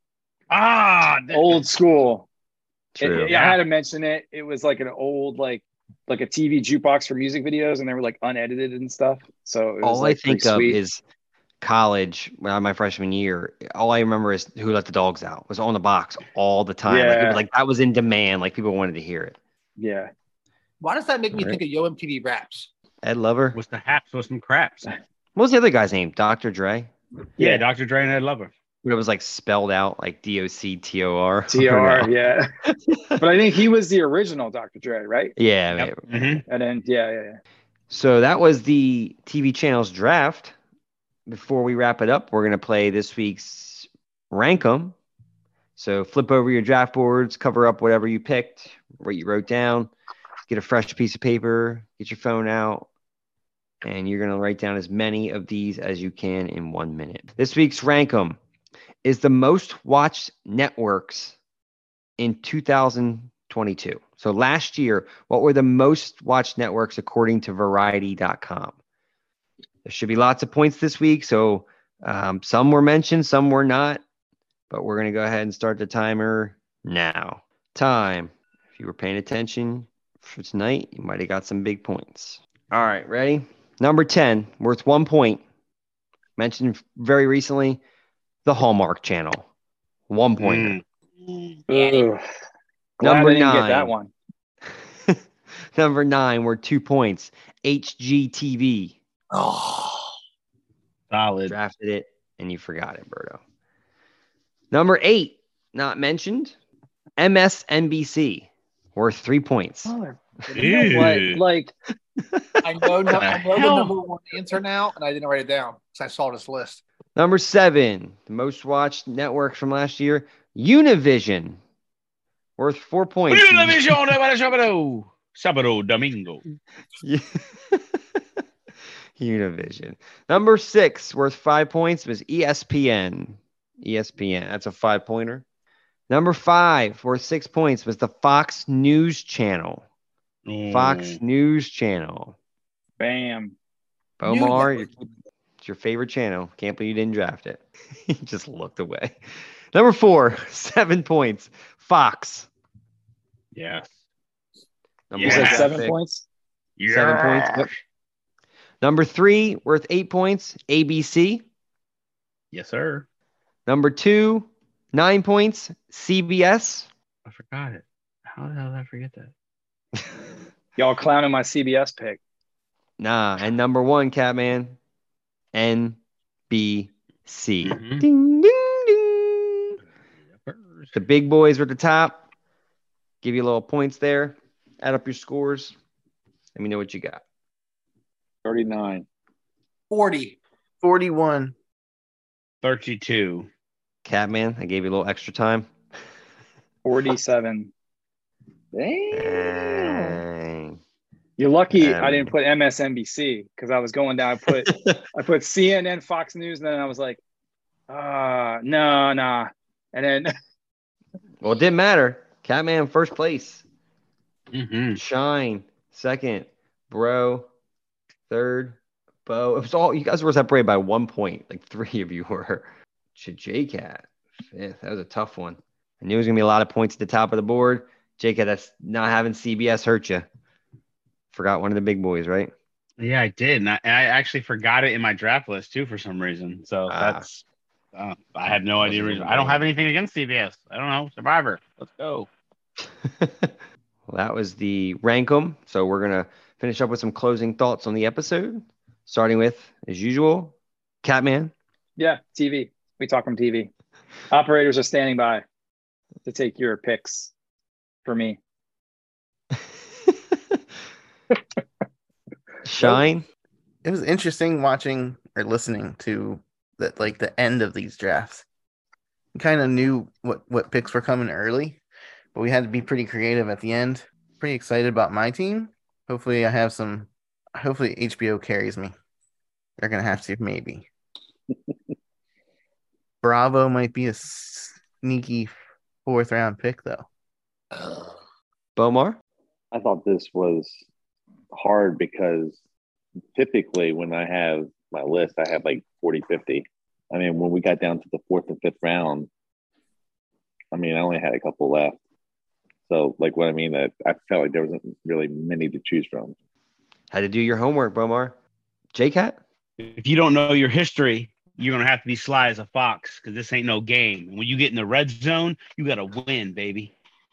Ah, th- old school. True. It- I had to mention it. It was like an old like like a T V jukebox for music videos, and they were like unedited and stuff. So it was, All like, I think pretty of sweet. is college, uh, my freshman year. All I remember is Who Let the Dogs Out. It was on the box all the time. Like, it Yeah. was like that was in demand. Like people wanted to hear it. yeah. Why does that make me All think of Yo M T V Raps? Ed Lover. what's the haps with some craps? What was the other guy's name? Doctor Dre. Yeah, Yeah. Doctor Dre and Ed Lover. But it was like spelled out like D O C T O R. T R, yeah. But I think he was the original Doctor Dre, right? Yeah. Yep. maybe. Mhm. And then yeah, yeah, yeah. So that was the T V channels draft. Before we wrap it up, we're going to play this week's Rank 'em. So flip over your draft boards, cover up whatever you picked, what you wrote down, get a fresh piece of paper, get your phone out, and you're going to write down as many of these as you can in one minute. This week's Rank 'em is the most watched networks in two thousand twenty-two. So last year, what were the most watched networks according to variety dot com? There should be lots of points this week. So um, some were mentioned, some were not. But we're going to go ahead and start the timer now. Time. If you were paying attention for tonight, you might have got some big points. All right, ready? Number ten, worth one point. Mentioned very recently, the Hallmark Channel. One pointer. Mm. Ugh. Glad Number I didn't nine. get that one. Number nine, worth two points. H G T V. Oh, Solid. Drafted it, and you forgot it, Berto. Number eight, not mentioned, M S N B C, worth three points. You know what? Ew. Like I know, no, I know the hell? number one answer now, and I didn't write it down because I saw this list. Number seven, the most watched network from last year, Univision, worth four points. Sábado, domingo. Univision. Number six, worth five points, was E S P N. E S P N, that's a five pointer. Number five, worth six points, was the Fox News Channel. Fox Mm. News Channel. bam. Bomar, your, it's your favorite channel. Can't believe you didn't draft it. He just looked away. Number four, seven points. Fox. Yes. Number You Yeah. said one, seven pick. points? Seven points. Yep. Number three, worth eight points. A B C. Yes, sir. Number two, nine points. C B S. I forgot it. How the hell did I forget that? Y'all clowning my C B S pick. Nah. And number one, Catman. N B C. Mhm. Ding, ding, ding. The big boys were at the top. Give you a little points there. Add up your scores. Let me know what you got. thirty-nine. forty. forty-one. thirty-two. Catman, I gave you a little extra time. forty-seven. Damn. Dang. You're lucky Um, I didn't put M S N B C because I was going down. I put I put C N N, Fox News, and then I was like, uh no, nah. And then Well, it didn't matter. Catman first place. Mm-hmm. Shine second. Bro third. Bo. It was all you guys were separated by one point. Like three of you were. J-Cat. Fifth. That was a tough one. I knew it was gonna be a lot of points at the top of the board. J-Cat, that's not having C B S hurt you. Forgot one of the big boys, right? Yeah, I did. And I, and I actually forgot it in my draft list too for some reason. So Ah. that's uh, I had no idea. Reason. I don't have anything against C B S. I don't know. Survivor. Let's go. Well, that was the Rankum. So we're gonna finish up with some closing thoughts on the episode, starting with, as usual, Catman. Yeah, T V. We talk from T V. Operators are standing by to take your picks for me. Shine. It was interesting watching or listening to that, like the end of these drafts. We kind of knew what what picks were coming early, but we had to be pretty creative at the end. Pretty excited about my team. Hopefully, I have some. Hopefully, H B O carries me. They're gonna have to, maybe. Bravo might be a sneaky fourth round pick, though. Bomar. I thought this was hard because typically when I have my list, I have like forty, fifty. I mean, when we got down to the fourth and fifth round, I mean, I only had a couple left. So, like, what I mean, I, I felt like there wasn't really many to choose from. Had to do your homework, Bomar. J-Cat? If you don't know your history, you're going to have to be sly as a fox because this ain't no game. And when you get in the red zone, you got to win, baby.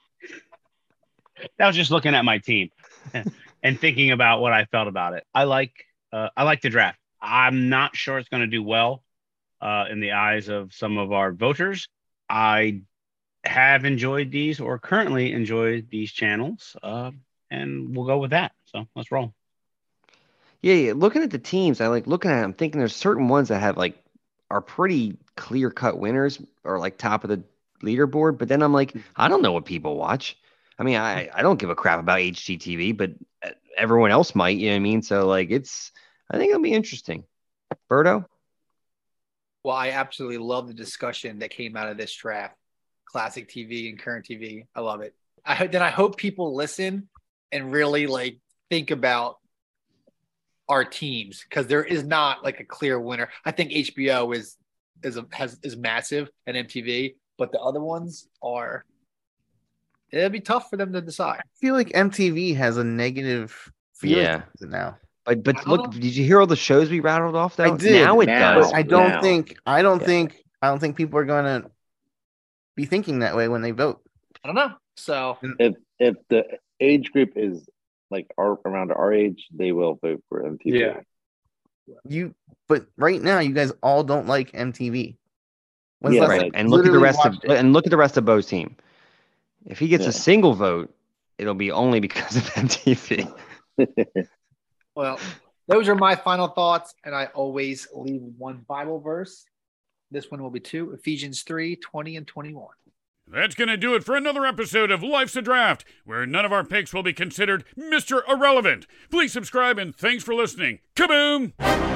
That was just looking at my team and thinking about what I felt about it. I like uh, I like the draft. I'm not sure it's going to do well uh, in the eyes of some of our voters. I have enjoyed these or currently enjoy these channels, uh, and we'll go with that. So let's roll. Yeah, yeah, looking at the teams, I like looking at them, thinking there's certain ones that have like are pretty clear cut winners or like top of the leaderboard. But then I'm like, I don't know what people watch. I mean, I, I don't give a crap about H G T V, but everyone else might, you know what I mean? So like it's, I think it'll be interesting. Berto? Well, I absolutely love the discussion that came out of this draft. Classic T V and current T V. I love it. I then I hope people listen and really like think about our teams because there is not like a clear winner. I think H B O is is a, has is massive and M T V, but the other ones are it'll be tough for them to decide. I feel like M T V has a negative feeling Yeah. now. But but look, did you hear all the shows we rattled off though? I did. Now it Now. does. But I don't Now. think I don't Yeah. think I don't think people are gonna be thinking that way when they vote. I don't know. So If if the age group is like our, around our age, they will vote for M T V. Yeah. You but right now you guys all don't like M T V. When's Yeah, the last Right. time but And you look at the literally rest of watched it? and look at the rest of Bo's team. If he gets Yeah. a single vote, it'll be only because of M T V. well, those are my final thoughts, and I always leave one Bible verse. This one will be two, Ephesians three, twenty and twenty-one. That's going to do it for another episode of Life's a Draft, where none of our picks will be considered Mister Irrelevant. Please subscribe and thanks for listening. Kaboom!